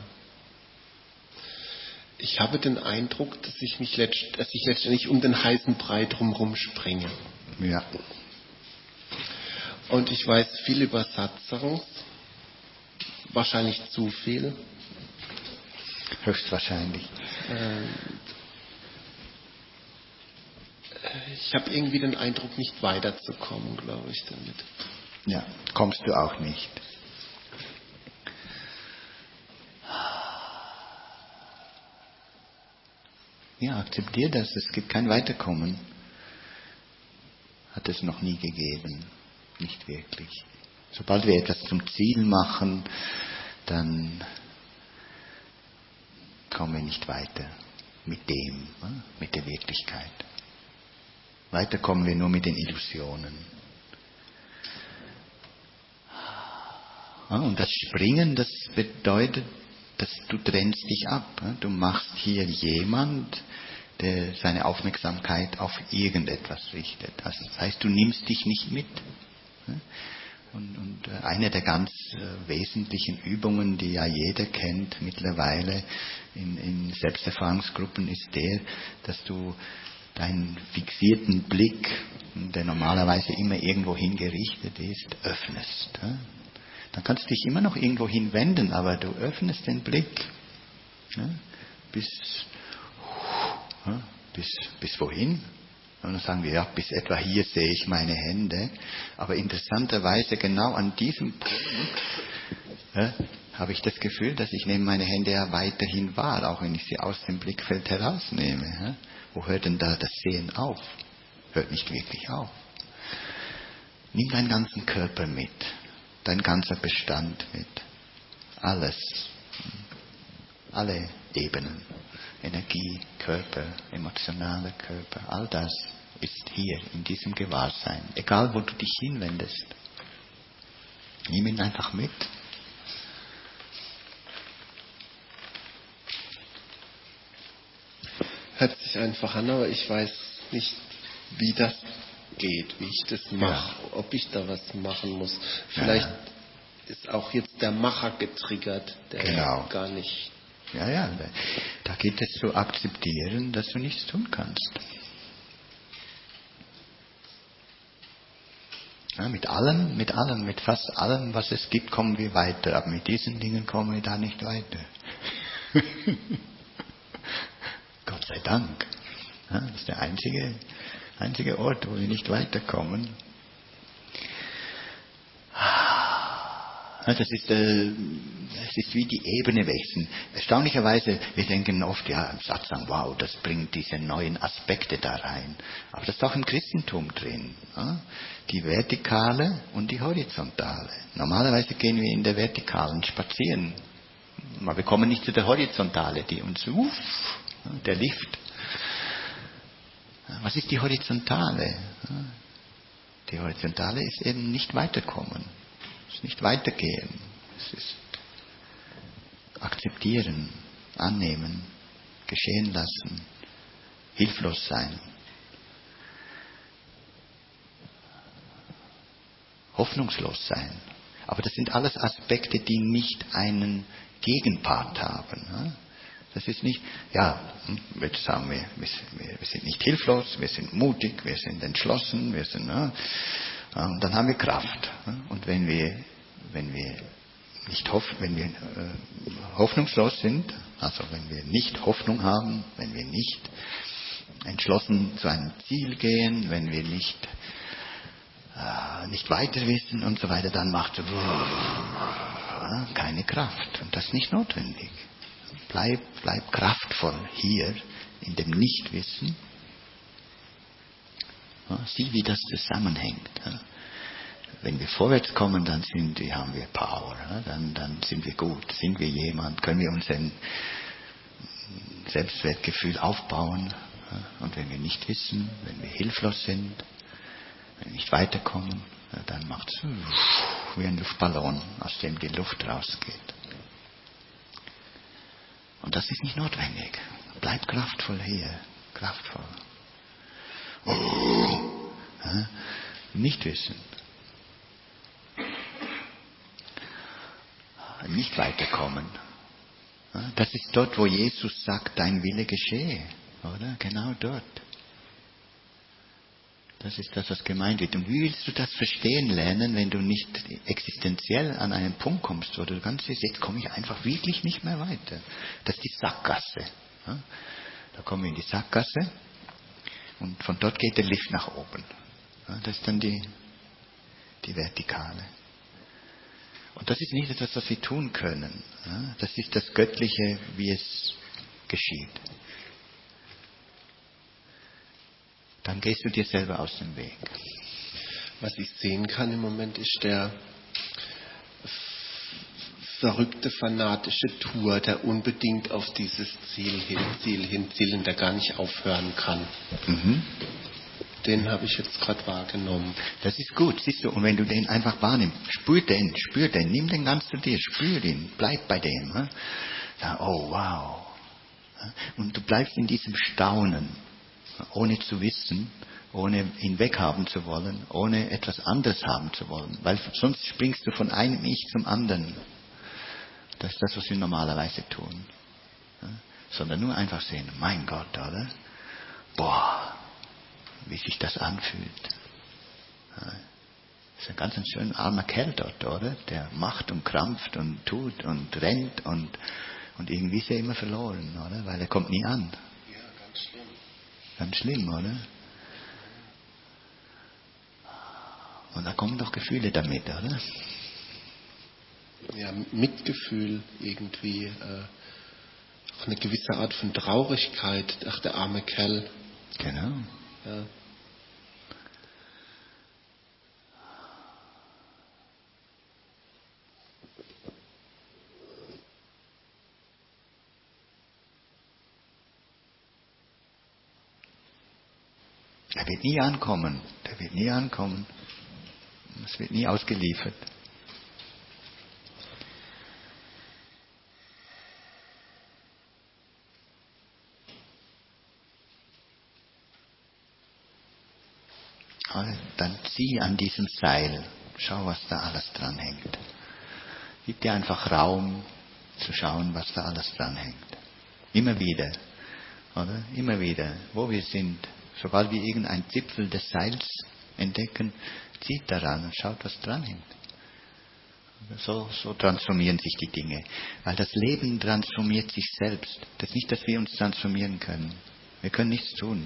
Speaker 3: ich habe den Eindruck, dass ich letztendlich um den heißen Brei drumherum springe.
Speaker 1: Ja.
Speaker 3: Und ich weiß viel über Satsang, wahrscheinlich zu viel.
Speaker 1: Höchstwahrscheinlich.
Speaker 3: Ich habe irgendwie den Eindruck, nicht weiterzukommen, glaube ich, damit.
Speaker 1: Ja, kommst du auch nicht. Ja, akzeptiere das, es gibt kein Weiterkommen. Hat es noch nie gegeben. Nicht wirklich. Sobald wir etwas zum Ziel machen, dann kommen wir nicht weiter mit dem, mit der Wirklichkeit. Weiter kommen wir nur mit den Illusionen. Und das Springen, das bedeutet, dass du trennst dich ab. Du machst hier jemand, der seine Aufmerksamkeit auf irgendetwas richtet. Das heißt, du nimmst dich nicht mit. Und eine der ganz wesentlichen Übungen, die ja jeder kennt mittlerweile in Selbsterfahrungsgruppen, ist dass du deinen fixierten Blick, der normalerweise immer irgendwo hingerichtet ist, öffnest. Dann kannst du dich immer noch irgendwo hinwenden, aber du öffnest den Blick. Bis wohin? Und dann sagen wir, ja, bis etwa hier sehe ich meine Hände. Aber interessanterweise genau an diesem Punkt habe ich das Gefühl, dass ich nehme meine Hände ja weiterhin wahr, auch wenn ich sie aus dem Blickfeld herausnehme. Wo hört denn da das Sehen auf? Hört nicht wirklich auf. Nimm deinen ganzen Körper mit, dein ganzer Bestand mit. Alles. Alle Ebenen. Energie, Körper, emotionaler Körper, all das ist hier in diesem Gewahrsein. Egal, wo du dich hinwendest. Nimm ihn einfach mit.
Speaker 3: Hört sich einfach an, aber ich weiß nicht, wie das geht, wie ich das mache, ob ich da was machen muss. Vielleicht ist auch jetzt der Macher getriggert, der gar nicht...
Speaker 1: Ja, da geht es zu akzeptieren, dass du nichts tun kannst. Ja, mit fast allem, was es gibt, kommen wir weiter. Aber mit diesen Dingen kommen wir da nicht weiter. Gott sei Dank. Ja, das ist der einzige Ort, wo wir nicht weiterkommen. Es ist wie die Ebene wechseln. Erstaunlicherweise, wir denken oft, ja, im Satsang, wow, das bringt diese neuen Aspekte da rein. Aber das ist auch im Christentum drin. Ja? Die Vertikale und die Horizontale. Normalerweise gehen wir in der Vertikalen spazieren. Aber wir kommen nicht zu der Horizontale, die uns, der Lift. Was ist die Horizontale? Die Horizontale ist eben nicht weiterkommen. Es ist nicht weitergehen. Es ist akzeptieren, annehmen, geschehen lassen, hilflos sein. Hoffnungslos sein. Aber das sind alles Aspekte, die nicht einen Gegenpart haben. Das ist nicht, jetzt sagen wir sind nicht hilflos, wir sind mutig, wir sind entschlossen, wir sind, und dann haben wir Kraft. Und wenn wir hoffnungslos sind, also wenn wir nicht Hoffnung haben, wenn wir nicht entschlossen zu einem Ziel gehen, wenn wir nicht weiter wissen und so weiter, dann macht es keine Kraft. Und das ist nicht notwendig. Bleib kraftvoll hier in dem Nichtwissen. Sieh, wie das zusammenhängt. wenn wir vorwärts kommen, dann haben wir Power, dann sind wir gut, sind wir jemand, können wir unser Selbstwertgefühl aufbauen. Und wenn wir nicht wissen, wenn wir hilflos sind, wenn wir nicht weiterkommen, dann macht es wie ein Luftballon, aus dem die Luft rausgeht. Und das ist nicht notwendig. Bleib kraftvoll hier, kraftvoll. Nicht wissen. Nicht weiterkommen. Das ist dort, wo Jesus sagt, dein Wille geschehe. Oder? Genau dort. Das ist das, was gemeint wird. Und wie willst du das verstehen lernen, wenn du nicht existenziell an einen Punkt kommst, wo du ganz siehst, jetzt komme ich einfach wirklich nicht mehr weiter. Das ist die Sackgasse. Da kommen wir in die Sackgasse und von dort geht der Lift nach oben. Das ist dann die Vertikale. Und das ist nicht etwas, was wir tun können. Das ist das Göttliche, wie es geschieht. Dann gehst du dir selber aus dem Weg.
Speaker 3: Was ich sehen kann im Moment ist der verrückte, fanatische Tour, der unbedingt auf dieses Ziel hin, und der gar nicht aufhören kann.
Speaker 1: Mhm.
Speaker 3: Den habe ich jetzt gerade wahrgenommen.
Speaker 1: Das ist gut, siehst du. Und wenn du den einfach wahrnimmst, spür den, nimm den ganz zu dir, spür ihn, bleib bei dem. Sag, oh wow. Und du bleibst in diesem Staunen, ohne zu wissen, ohne ihn weghaben zu wollen, ohne etwas anderes haben zu wollen. Weil sonst springst du von einem Ich zum anderen. Das ist das, was wir normalerweise tun. Sondern nur einfach sehen, mein Gott, oder? Boah, wie sich das anfühlt. Das ist ein ganz schön armer Kerl dort, oder? Der macht und krampft und tut und rennt und irgendwie ist er immer verloren, oder? Weil er kommt nie an.
Speaker 3: Ja, ganz schlimm.
Speaker 1: Ganz schlimm, oder? Und da kommen doch Gefühle damit, oder?
Speaker 3: Ja, Mitgefühl irgendwie, auch eine gewisse Art von Traurigkeit. Ach, der arme Kerl.
Speaker 1: Genau.
Speaker 3: Ja.
Speaker 1: Der wird nie ankommen. Es wird nie ausgeliefert. Dann zieh an diesem Seil. Schau, was da alles dran hängt. Gib dir einfach Raum zu schauen, was da alles dran hängt. Immer wieder. Oder? Immer wieder. Wo wir sind. Sobald wir irgendein Zipfel des Seils entdecken, zieht daran und schaut, was dran hängt. So transformieren sich die Dinge. Weil das Leben transformiert sich selbst. Das ist nicht, dass wir uns transformieren können. Wir können nichts tun.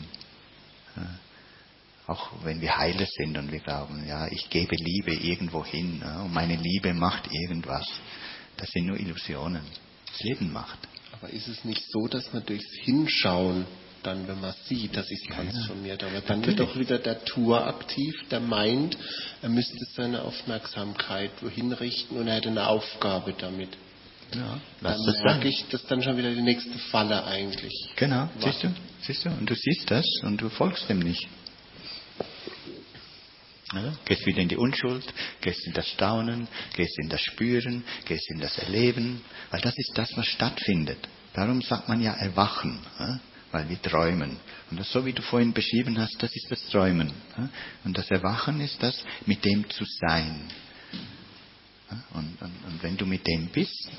Speaker 1: Auch wenn wir heile sind und wir glauben, ja, ich gebe Liebe irgendwo hin, und meine Liebe macht irgendwas. Das sind nur Illusionen. Das Leben macht.
Speaker 3: Aber ist es nicht so, dass man durchs Hinschauen dann, wenn man sieht, dass es transformiert, aber dann wird doch wieder der Tour aktiv, der meint, er müsste seine Aufmerksamkeit wohin richten und er hätte eine Aufgabe damit.
Speaker 1: Ja,
Speaker 3: dann merke ich, das ist dann schon wieder die nächste Falle eigentlich.
Speaker 1: Genau, siehst du, und du siehst das und du folgst dem nicht. Ja, gehst wieder in die Unschuld, gehst in das Staunen, gehst in das Spüren, gehst in das Erleben, weil das ist das, was stattfindet. Darum sagt man ja Erwachen, weil wir träumen. Und das, so wie du vorhin beschrieben hast, das ist das Träumen. Und das Erwachen ist das, mit dem zu sein. Und wenn du mit dem bist,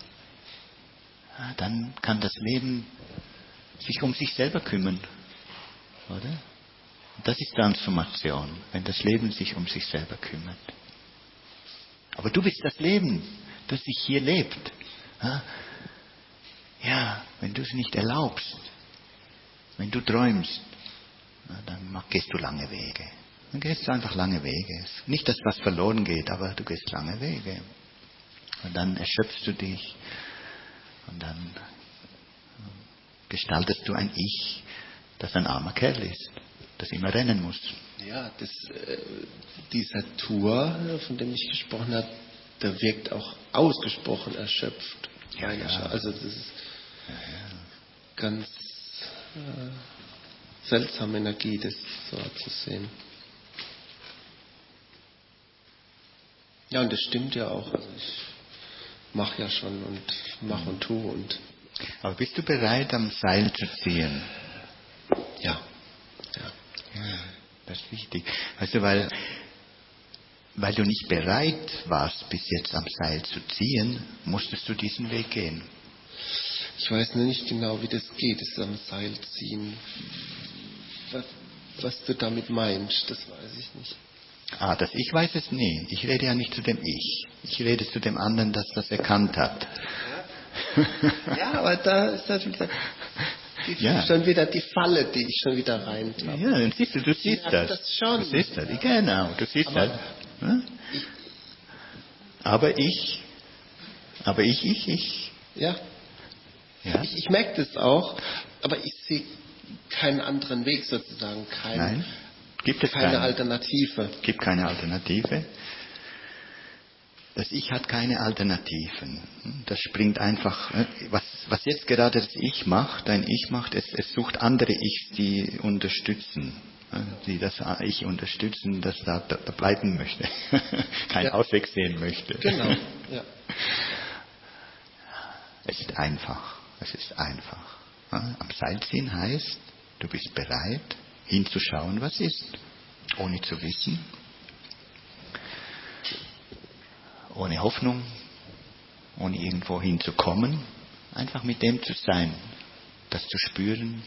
Speaker 1: dann kann das Leben sich um sich selber kümmern. Oder? Das ist Transformation, wenn das Leben sich um sich selber kümmert. Aber du bist das Leben, das sich hier lebt. Ja, wenn du es nicht erlaubst, wenn du träumst, dann gehst du lange Wege. Dann gehst du einfach lange Wege. Nicht, dass was verloren geht, aber du gehst lange Wege. Und dann erschöpfst du dich und dann gestaltest du ein Ich, das ein armer Kerl ist, das immer rennen muss.
Speaker 3: Ja, dieser Tour, von dem ich gesprochen habe, der wirkt auch ausgesprochen erschöpft.
Speaker 1: Ja, ja.
Speaker 3: Also das ist ganz seltsame Energie, das so zu sehen. Ja, und das stimmt ja auch. Also ich mache ja schon und mache und tue und...
Speaker 1: Aber bist du bereit, am Seil zu ziehen?
Speaker 3: Ja.
Speaker 1: Ja, das ist wichtig. Also weil du nicht bereit warst, bis jetzt am Seil zu ziehen, musstest du diesen Weg gehen.
Speaker 3: Ich weiß nur nicht genau, wie das geht, das am Seil ziehen. Was du damit meinst, das weiß ich nicht.
Speaker 1: Das Ich weiß es nie. Ich rede ja nicht zu dem Ich. Ich rede zu dem anderen, das das erkannt hat.
Speaker 3: Ja, aber da ist das wieder... schon wieder die Falle, die ich schon wieder rein habe.
Speaker 1: Ja, dann siehst du siehst das.
Speaker 3: Das schon.
Speaker 1: Du siehst das, genau, du siehst
Speaker 3: Aber
Speaker 1: das. Ja? Aber ich.
Speaker 3: Ja.
Speaker 1: Ja?
Speaker 3: Ich merke das auch, aber ich sehe keinen anderen Weg sozusagen.
Speaker 1: Nein, gibt es
Speaker 3: keine Alternative.
Speaker 1: Gibt keine Alternative. Das Ich hat keine Alternativen. Das springt einfach, was jetzt gerade das Ich macht, dein Ich macht, es sucht andere Ichs, die unterstützen, die das Ich unterstützen, das da bleiben möchte, keinen Ausweg sehen möchte.
Speaker 3: Genau, ja.
Speaker 1: Es ist einfach. Am Seil ziehen heißt, du bist bereit, hinzuschauen, was ist, ohne zu wissen, ohne Hoffnung, ohne irgendwo hinzukommen, einfach mit dem zu sein, das zu spüren,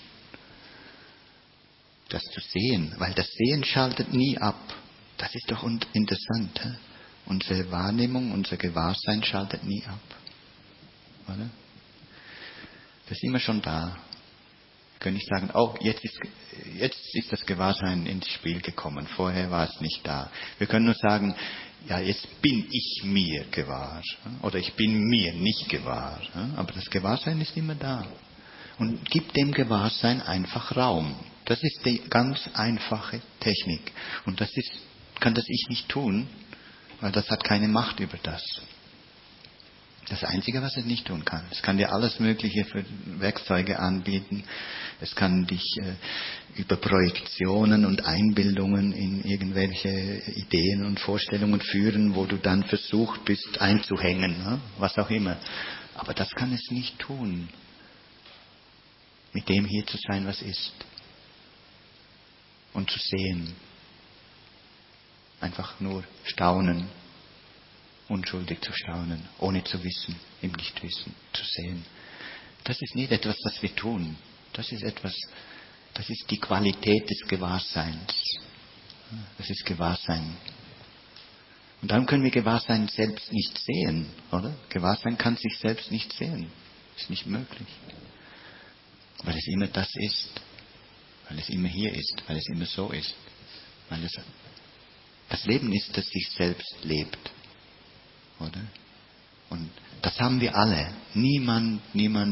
Speaker 1: das zu sehen, weil das Sehen schaltet nie ab. Das ist doch interessant. He? Unsere Wahrnehmung, unser Gewahrsein schaltet nie ab. Oder? Das ist immer schon da. Wir können nicht sagen, jetzt ist das Gewahrsein ins Spiel gekommen, vorher war es nicht da. Wir können nur sagen, ja, jetzt bin ich mir gewahr. Oder ich bin mir nicht gewahr. Aber das Gewahrsein ist immer da. Und gib dem Gewahrsein einfach Raum. Das ist die ganz einfache Technik. Und kann das Ich nicht tun, weil das hat keine Macht über das. Das Einzige, was es nicht tun kann. Es kann dir alles Mögliche für Werkzeuge anbieten. Es kann dich über Projektionen und Einbildungen in irgendwelche Ideen und Vorstellungen führen, wo du dann versucht bist einzuhängen, was auch immer. Aber das kann es nicht tun. Mit dem hier zu sein, was ist. Und zu sehen. Einfach nur staunen. Unschuldig zu staunen, ohne zu wissen, im Nichtwissen zu sehen. Das ist nicht etwas, das wir tun. Das ist die Qualität des Gewahrseins. Das ist Gewahrsein. Und darum können wir Gewahrsein selbst nicht sehen, oder? Gewahrsein kann sich selbst nicht sehen. Ist nicht möglich. Weil es immer das ist. Weil es immer hier ist. Weil es immer so ist. Weil das Leben ist, das sich selbst lebt. Oder? Und das haben wir alle. Niemand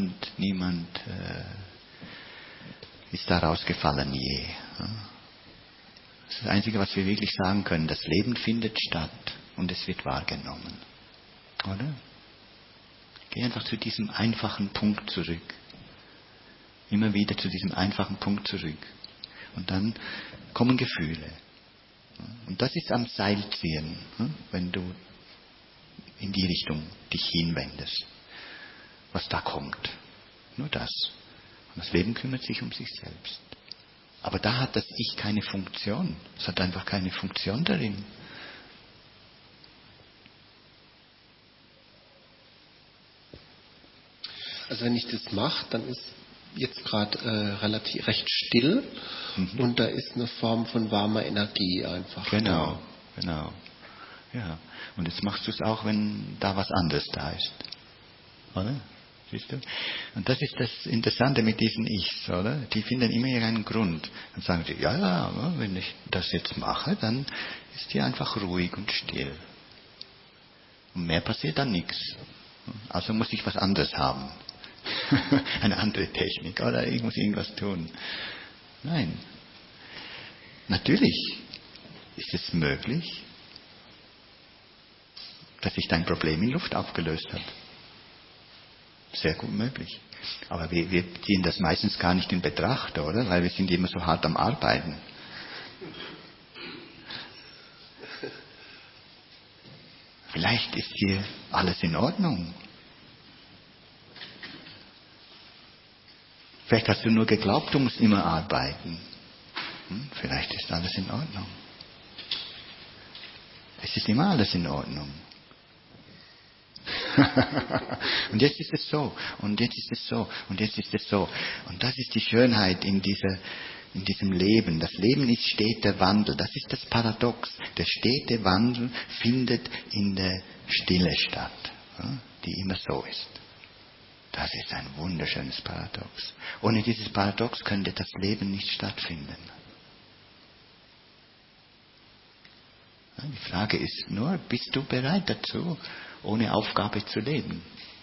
Speaker 1: ist da rausgefallen je. Das ist das Einzige, was wir wirklich sagen können. Das Leben findet statt und es wird wahrgenommen. Oder? Geh einfach zu diesem einfachen Punkt zurück. Immer wieder zu diesem einfachen Punkt zurück. Und dann kommen Gefühle. Und das ist am Seilziehen, wenn du in die Richtung dich hinwendest. Was da kommt. Nur das. Und das Leben kümmert sich um sich selbst. Aber da hat das Ich keine Funktion. Es hat einfach keine Funktion darin.
Speaker 3: Also wenn ich das mache, dann ist jetzt gerade recht still und da ist eine Form von warmer Energie einfach.
Speaker 1: Genau. Ja. Und jetzt machst du es auch, wenn da was anderes da ist. Oder? Siehst du? Und das ist das Interessante mit diesen Ichs, oder? Die finden immer irgendeinen Grund. Dann sagen sie, ja, wenn ich das jetzt mache, dann ist hier einfach ruhig und still. Und mehr passiert dann nichts. Also muss ich was anderes haben. Eine andere Technik, oder? Ich muss irgendwas tun. Nein. Natürlich Ist es möglich, dass sich dein Problem in Luft aufgelöst hat? Sehr gut möglich. Aber wir ziehen das meistens gar nicht in Betracht, oder? Weil wir sind immer so hart am Arbeiten. Vielleicht ist hier alles in Ordnung. Vielleicht hast du nur geglaubt, du musst immer arbeiten. Vielleicht ist alles in Ordnung. Es ist immer alles in Ordnung. Und jetzt ist es so, und jetzt ist es so, und jetzt ist es so. Und das ist die Schönheit in diesem Leben. Das Leben ist steter Wandel. Das ist das Paradox. Der stete Wandel findet in der Stille statt, die immer so ist. Das ist ein wunderschönes Paradox. Ohne dieses Paradox könnte das Leben nicht stattfinden. Die Frage ist nur, bist du bereit dazu, ohne Aufgabe zu leben?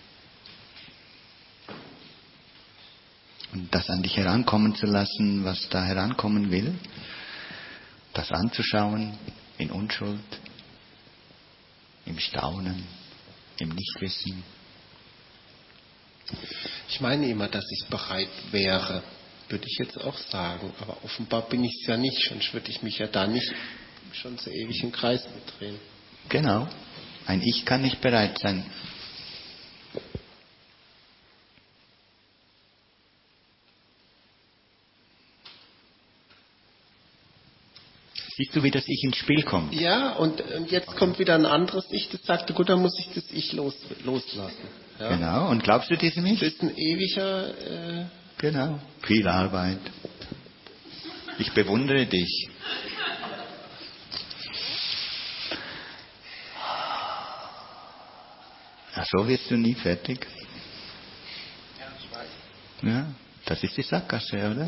Speaker 1: Und das an dich herankommen zu lassen, was da herankommen will, das anzuschauen in Unschuld, im Staunen, im Nichtwissen.
Speaker 3: Ich meine immer, dass ich bereit wäre, würde ich jetzt auch sagen. Aber offenbar bin ich es ja nicht, sonst würde ich mich ja da nicht schon so ewig im Kreis drehen.
Speaker 1: Genau. Ein Ich kann nicht bereit sein. Siehst du, wie das Ich ins Spiel kommt?
Speaker 3: Ja, und jetzt kommt wieder ein anderes Ich, das sagte, gut, dann muss ich das Ich loslassen. Ja?
Speaker 1: Genau. Und glaubst du diesem Ich?
Speaker 3: Das ist ein ewiger...
Speaker 1: Genau. Viel Arbeit. Ich bewundere dich. Ja, so wirst du nie fertig.
Speaker 3: Ja, ich weiß.
Speaker 1: Ja, das ist die Sackgasse, oder?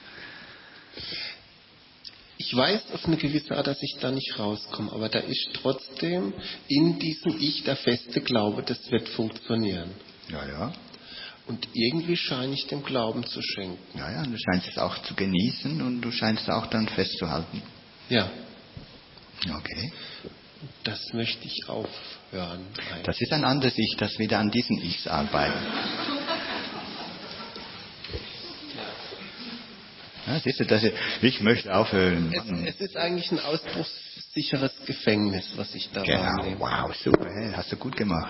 Speaker 3: Ich weiß auf eine gewisse Art, dass ich da nicht rauskomme, aber da ist trotzdem in diesem Ich der feste Glaube, das wird funktionieren.
Speaker 1: Ja, ja.
Speaker 3: Und irgendwie scheine ich dem Glauben zu schenken.
Speaker 1: Ja, ja, du scheinst es auch zu genießen und du scheinst auch dann festzuhalten.
Speaker 3: Ja.
Speaker 1: Okay.
Speaker 3: Das möchte ich aufhören.
Speaker 1: Das ist ein anderes Ich, das wieder an diesen Ichs arbeitet. Ja, siehst du, ich möchte aufhören.
Speaker 3: Es ist eigentlich ein ausbruchssicheres Gefängnis, was ich da
Speaker 1: Genau,
Speaker 3: wahrnehme.
Speaker 1: wow, super, hey, hast du gut gemacht.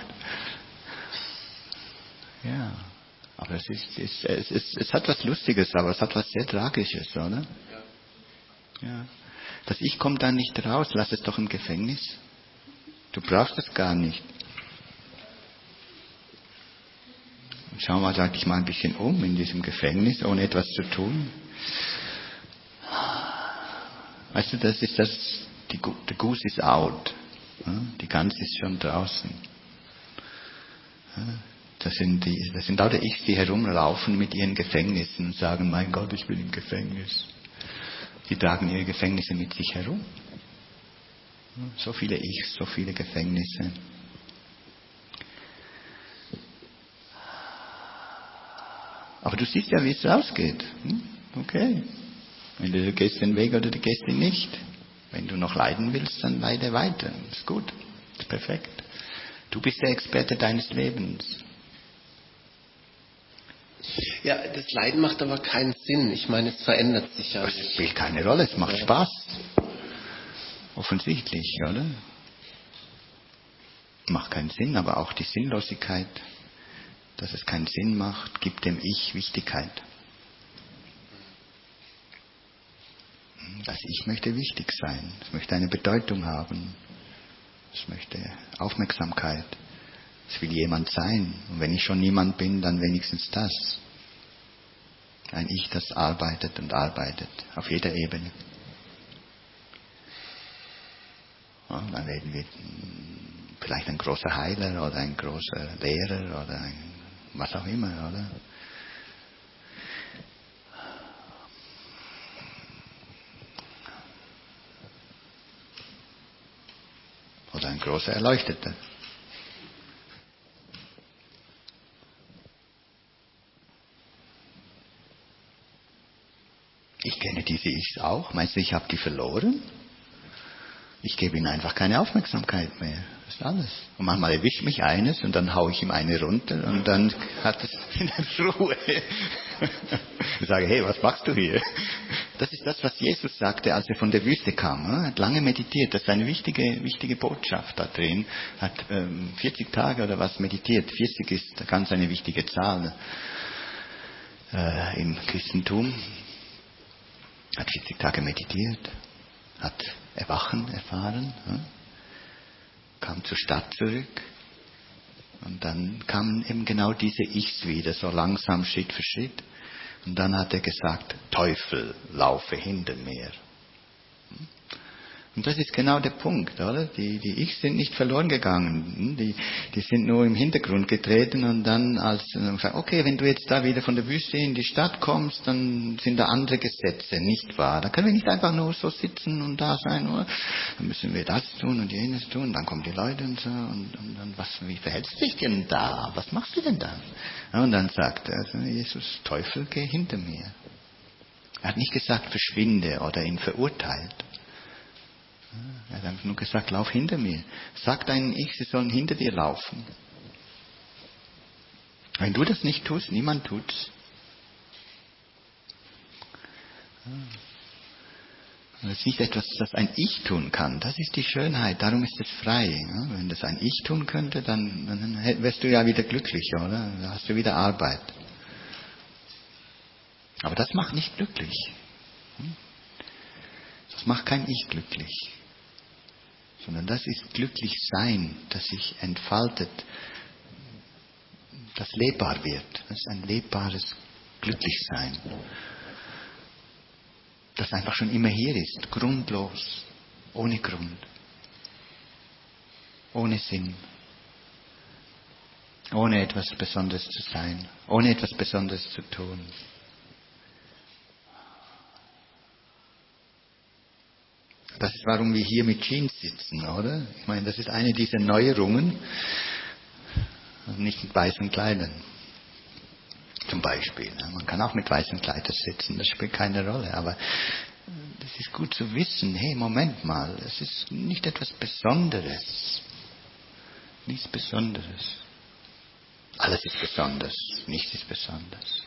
Speaker 1: Ja, aber es hat was Lustiges, aber es hat was sehr Tragisches, oder? Ja. Das Ich kommt da nicht raus, lass es doch im Gefängnis. Du brauchst es gar nicht. Und schau mal, sag dich mal ein bisschen um in diesem Gefängnis, ohne etwas zu tun. Weißt du, das ist the goose is out. Die Gans ist schon draußen. Das sind alle Ichs, die herumlaufen mit ihren Gefängnissen und sagen, mein Gott, ich bin im Gefängnis. Die tragen ihre Gefängnisse mit sich herum. So viele Ichs, so viele Gefängnisse. Aber du siehst ja, wie es ausgeht. Okay. Entweder du gehst den Weg oder du gehst ihn nicht. Wenn du noch leiden willst, dann leide weiter. Ist gut. Ist perfekt. Du bist der Experte deines Lebens.
Speaker 3: Ja, das Leiden macht aber keinen Sinn. Ich meine, es verändert sich ja
Speaker 1: Das
Speaker 3: nicht.
Speaker 1: spielt keine Rolle, es macht Spaß. Offensichtlich, oder? Macht keinen Sinn, aber auch die Sinnlosigkeit, dass es keinen Sinn macht, gibt dem Ich Wichtigkeit. Das Ich möchte wichtig sein, es möchte eine Bedeutung haben, es möchte Aufmerksamkeit, es will jemand sein. Und wenn ich schon niemand bin, dann wenigstens das. Ein Ich, das arbeitet und arbeitet, auf jeder Ebene. Ja, dann werden wir vielleicht ein großer Heiler oder ein großer Lehrer oder was auch immer, oder? Oder ein großer Erleuchteter. Ich kenne diese Ichs auch. Meinst du, ich habe die verloren? Ich gebe ihm einfach keine Aufmerksamkeit mehr. Das ist alles. Und manchmal erwischt mich eines und dann haue ich ihm eine runter und dann hat es wieder Ruhe. Ich sage, hey, was machst du hier? Das ist das, was Jesus sagte, als er von der Wüste kam. Er hat lange meditiert. Das ist eine wichtige Botschaft da drin. Hat 40 Tage oder was meditiert. 40 ist ganz eine wichtige Zahl im Christentum. Hat 40 Tage meditiert. Hat Erwachen erfahren, kam zur Stadt zurück und dann kamen eben genau diese Ichs wieder, so langsam Schritt für Schritt. Und dann hat er gesagt, Teufel, laufe hinter mir. Und das ist genau der Punkt, oder? Die Ichs sind nicht verloren gegangen. Die sind nur im Hintergrund getreten und dann gesagt, okay, wenn du jetzt da wieder von der Wüste in die Stadt kommst, dann sind da andere Gesetze, nicht wahr? Da können wir nicht einfach nur so sitzen und da sein, oder? Dann müssen wir das tun und jenes tun, dann kommen die Leute und so und dann, wie verhältst du dich denn da? Was machst du denn da? Ja, und dann sagt Jesus, Teufel, geh hinter mir. Er hat nicht gesagt, verschwinde oder ihn verurteilt. Er hat einfach nur gesagt, lauf hinter mir. Sag deinen Ich, sie sollen hinter dir laufen. Wenn du das nicht tust, niemand tut's. Das ist nicht etwas, das ein Ich tun kann. Das ist die Schönheit, darum ist es frei. Wenn das ein Ich tun könnte, dann wärst du ja wieder glücklicher, oder? Da hast du wieder Arbeit. Aber das macht nicht glücklich. Das macht kein Ich glücklich. Sondern das ist Glücklichsein, das sich entfaltet, das lebbar wird. Das ist ein lebbares Glücklichsein. Das einfach schon immer hier ist, grundlos, ohne Grund, ohne Sinn, ohne etwas Besonderes zu sein, ohne etwas Besonderes zu tun. Das ist, warum wir hier mit Jeans sitzen, oder? Ich meine, das ist eine dieser Neuerungen, nicht mit weißen Kleidern. Zum Beispiel. Man kann auch mit weißen Kleidern sitzen, das spielt keine Rolle. Aber es ist gut zu wissen, hey, Moment mal, es ist nicht etwas Besonderes. Nichts Besonderes. Alles ist besonders, nichts ist besonders.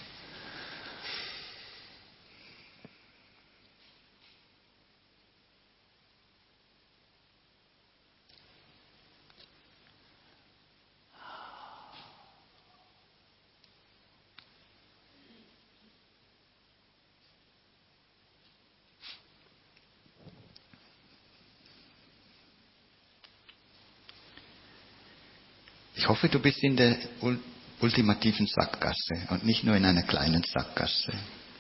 Speaker 1: Ich hoffe, du bist in der ultimativen Sackgasse und nicht nur in einer kleinen Sackgasse.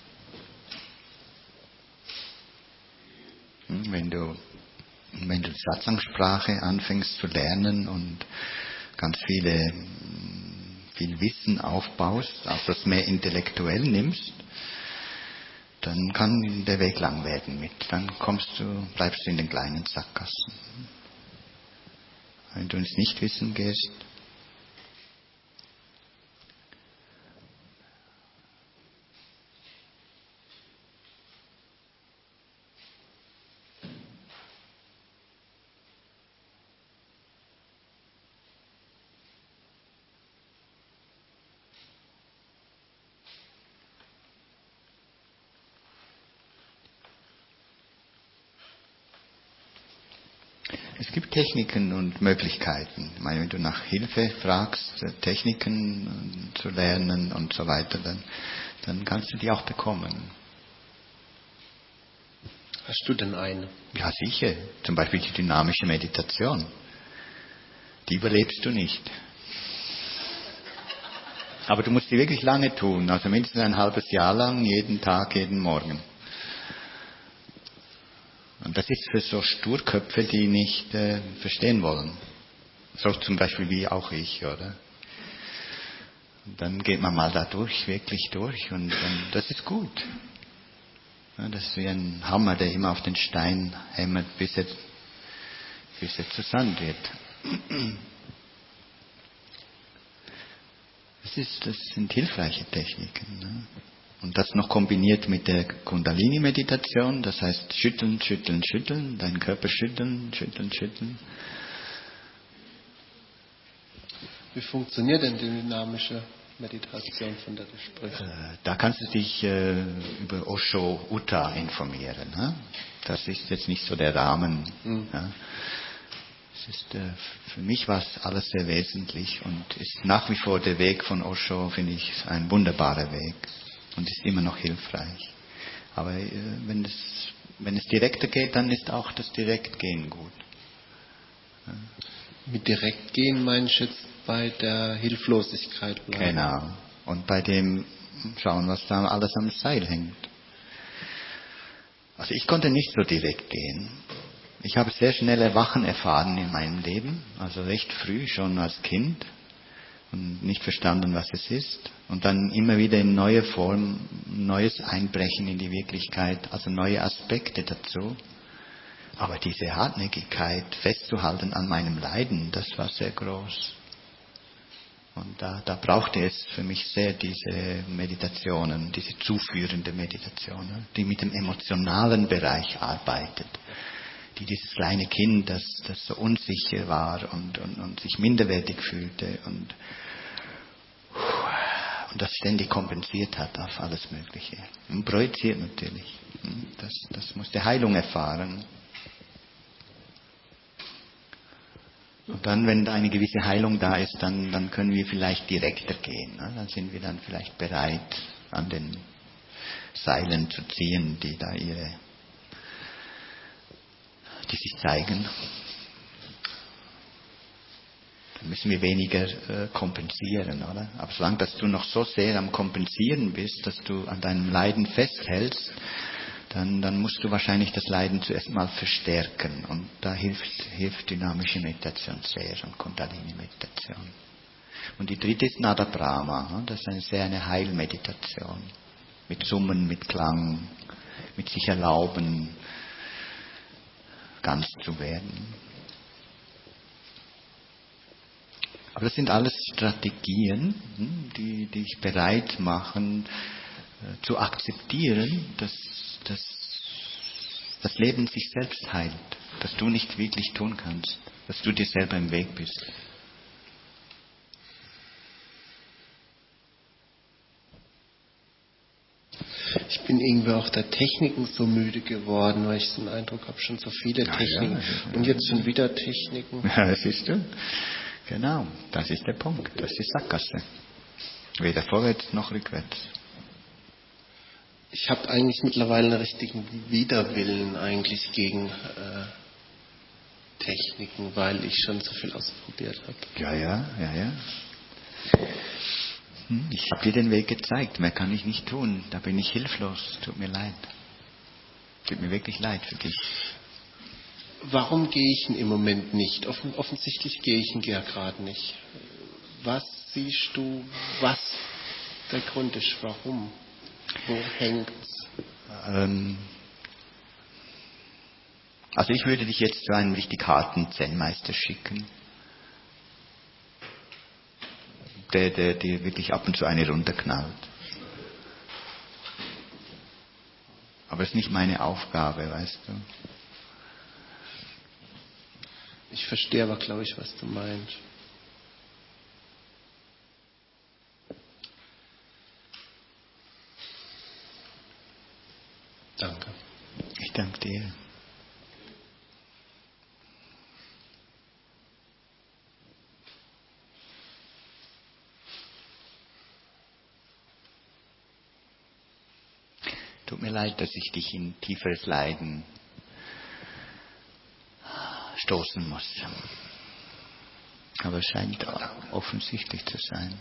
Speaker 1: Wenn du die Satzangsprache anfängst zu lernen und ganz viel Wissen aufbaust, auch das mehr intellektuell nimmst, dann kann der Weg lang werden dann bleibst du in den kleinen Sackgassen. Wenn du ins Nichtwissen gehst, es gibt Techniken und Möglichkeiten. Ich meine, wenn du nach Hilfe fragst, Techniken zu lernen und so weiter, dann kannst du die auch bekommen.
Speaker 3: Hast du denn eine?
Speaker 1: Ja, sicher. Zum Beispiel die dynamische Meditation. Die überlebst du nicht. Aber du musst die wirklich lange tun, also mindestens ein halbes Jahr lang, jeden Tag, jeden Morgen. Und das ist für so Sturköpfe, die nicht verstehen wollen. So zum Beispiel wie auch ich, oder? Und dann geht man mal da wirklich durch und das ist gut. Ja, das ist wie ein Hammer, der immer auf den Stein hämmert, bis er zu Sand wird. Das sind hilfreiche Techniken. Ne? Und das noch kombiniert mit der Kundalini-Meditation, das heißt schütteln, schütteln, schütteln, deinen Körper schütteln, schütteln, schütteln.
Speaker 3: Wie funktioniert denn die dynamische Meditation, von der du sprichst?
Speaker 1: Da kannst du dich über Osho Uta informieren. Ne? Das ist jetzt nicht so der Rahmen. Ja? Es ist, für mich war es alles sehr wesentlich und ist nach wie vor der Weg von Osho, finde ich, ein wunderbarer Weg und ist immer noch hilfreich. Aber wenn es direkter geht, dann ist auch das Direktgehen gut. Ja.
Speaker 3: Mit Direktgehen meinst du jetzt bei der Hilflosigkeit bleiben?
Speaker 1: Genau. Und bei dem schauen, was da alles am Seil hängt. Also ich konnte nicht so direkt gehen. Ich habe sehr schnell Erwachen erfahren in meinem Leben, also recht früh, schon als Kind, und nicht verstanden, was es ist. Und dann immer wieder in neue Form, neues Einbrechen in die Wirklichkeit, also neue Aspekte dazu. Aber diese Hartnäckigkeit festzuhalten an meinem Leiden, das war sehr groß. Und da brauchte es für mich sehr diese Meditationen, diese zuführende Meditation, die mit dem emotionalen Bereich arbeitet. Die dieses kleine Kind, das so unsicher war und sich minderwertig fühlte und das ständig kompensiert hat auf alles Mögliche. Und projiziert natürlich. Das musste Heilung erfahren. Und dann, wenn eine gewisse Heilung da ist, dann können wir vielleicht direkter gehen. Ne? Dann sind wir dann vielleicht bereit, an den Seilen zu ziehen, die sich zeigen. Dann müssen wir weniger kompensieren, oder? Aber solange dass du noch so sehr am Kompensieren bist, dass du an deinem Leiden festhältst, dann musst du wahrscheinlich das Leiden zuerst mal verstärken. Und da hilft dynamische Meditation sehr und Kundalini-Meditation. Und die dritte ist Nada Brahma. Das ist eine Heilmeditation. Mit Summen, mit Klang, mit sich erlauben, ganz zu werden. Aber das sind alles Strategien, die dich bereit machen, zu akzeptieren, dass das Leben sich selbst heilt, dass du nicht wirklich tun kannst, dass du dir selber im Weg bist.
Speaker 3: Ich bin irgendwie auch der Techniken so müde geworden, weil ich so einen Eindruck habe, schon so viele Techniken. Ja. Und jetzt schon wieder Techniken.
Speaker 1: Ja, das siehst du. Genau, das ist der Punkt. Das ist Sackgasse. Weder vorwärts noch rückwärts.
Speaker 3: Ich habe eigentlich mittlerweile einen richtigen Widerwillen eigentlich gegen Techniken, weil ich schon so viel ausprobiert habe.
Speaker 1: Ja. Ich habe dir den Weg gezeigt. Mehr kann ich nicht tun. Da bin ich hilflos. Tut mir leid. Tut mir wirklich leid für dich.
Speaker 3: Warum gehe ich im Moment nicht? Offensichtlich gehe ich ja gerade nicht. Was siehst du, was der Grund ist? Warum? Wo hängt's?
Speaker 1: Also ich würde dich jetzt zu einem richtig harten Zen-Meister schicken, der dir wirklich ab und zu eine runterknallt. Aber es ist nicht meine Aufgabe, weißt du.
Speaker 3: Ich verstehe aber, glaube ich, was du meinst. Danke.
Speaker 1: Ich danke dir. Tut mir leid, dass ich dich in tieferes Leiden stoßen muss. Aber es scheint offensichtlich zu sein.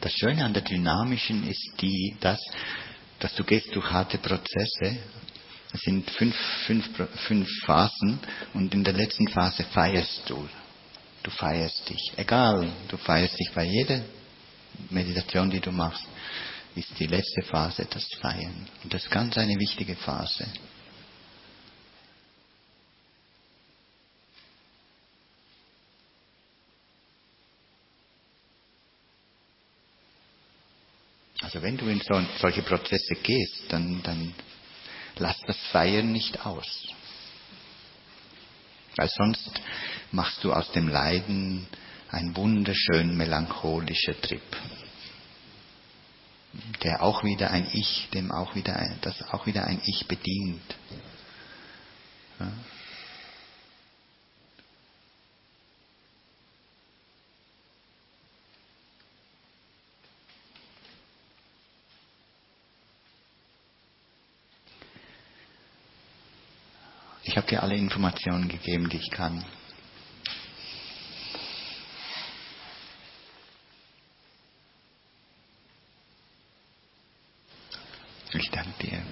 Speaker 1: Das Schöne an der dynamischen ist dass du gehst durch harte Prozesse. Es sind fünf Phasen und in der letzten Phase feierst du. Du feierst dich. Egal, du feierst dich bei jeder Meditation, die du machst, ist die letzte Phase das Feiern. Und das ist ganz eine wichtige Phase. Also wenn du in solche Prozesse gehst, dann lass das Feiern nicht aus. Weil sonst machst du aus dem Leiden ein wunderschön melancholischer Trip, der auch wieder ein Ich, das auch wieder ein Ich bedient. Ja. Ich habe dir alle Informationen gegeben, die ich kann. Ich danke dir.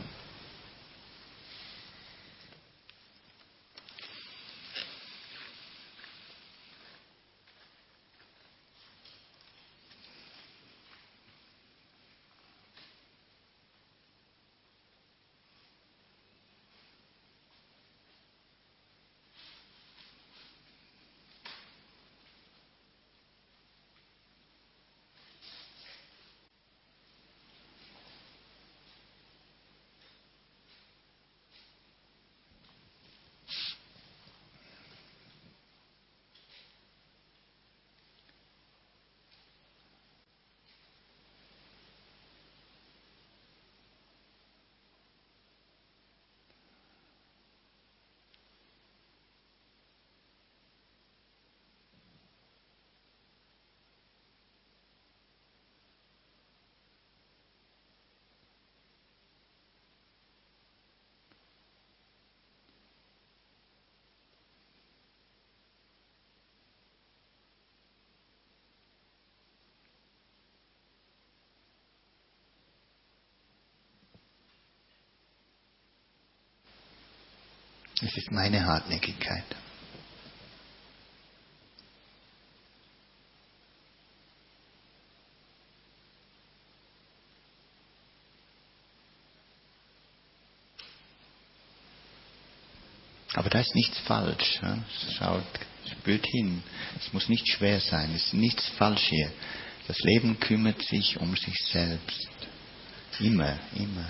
Speaker 1: Es ist meine Hartnäckigkeit. Aber da ist nichts falsch. Ja? Spürt hin. Es muss nicht schwer sein. Es ist nichts falsch hier. Das Leben kümmert sich um sich selbst. Immer, immer.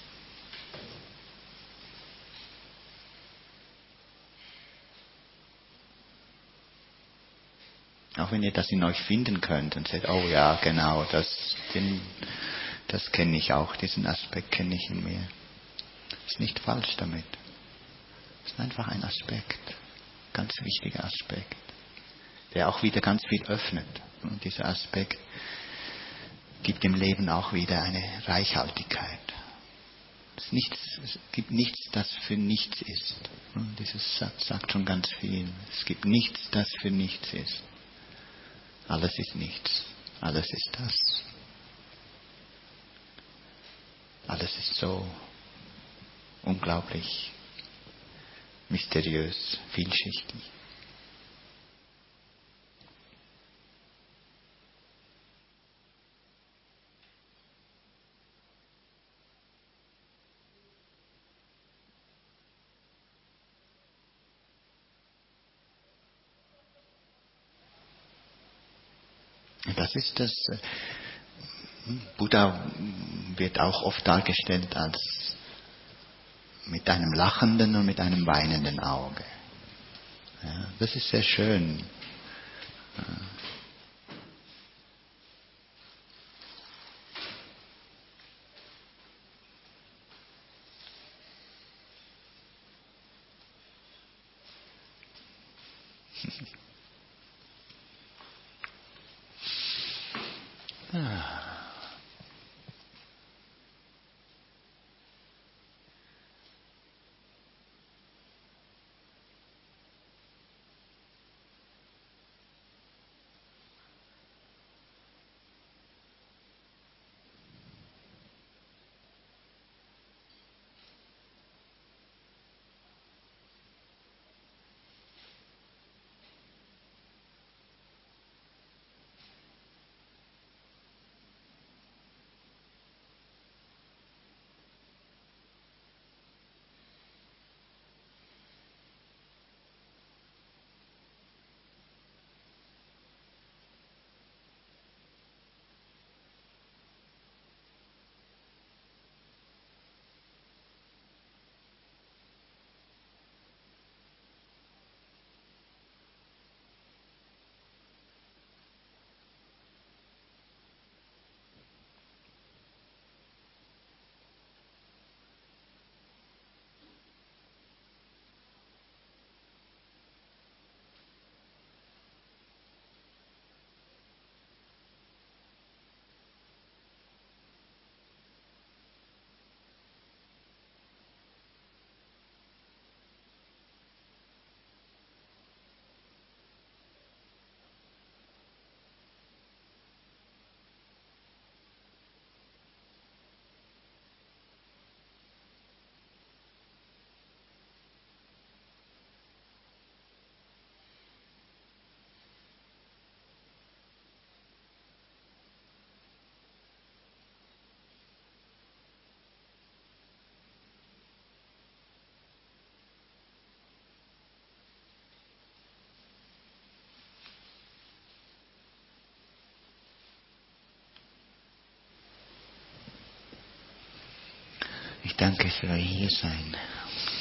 Speaker 1: Auch wenn ihr das in euch finden könnt und sagt, oh ja, genau, das kenne ich auch, diesen Aspekt kenne ich in mir. Ist nicht falsch damit. Ist einfach ein Aspekt, ganz wichtiger Aspekt, der auch wieder ganz viel öffnet. Und dieser Aspekt gibt dem Leben auch wieder eine Reichhaltigkeit. Es gibt nichts, das für nichts ist. Und dieser Satz sagt schon ganz viel. Es gibt nichts, das für nichts ist. Alles ist nichts. Alles ist das. Alles ist so unglaublich mysteriös, vielschichtig. Das ist das. Buddha wird auch oft dargestellt als mit einem lachenden und mit einem weinenden Auge. Ja, das ist sehr schön. Danke für euer Hiersein.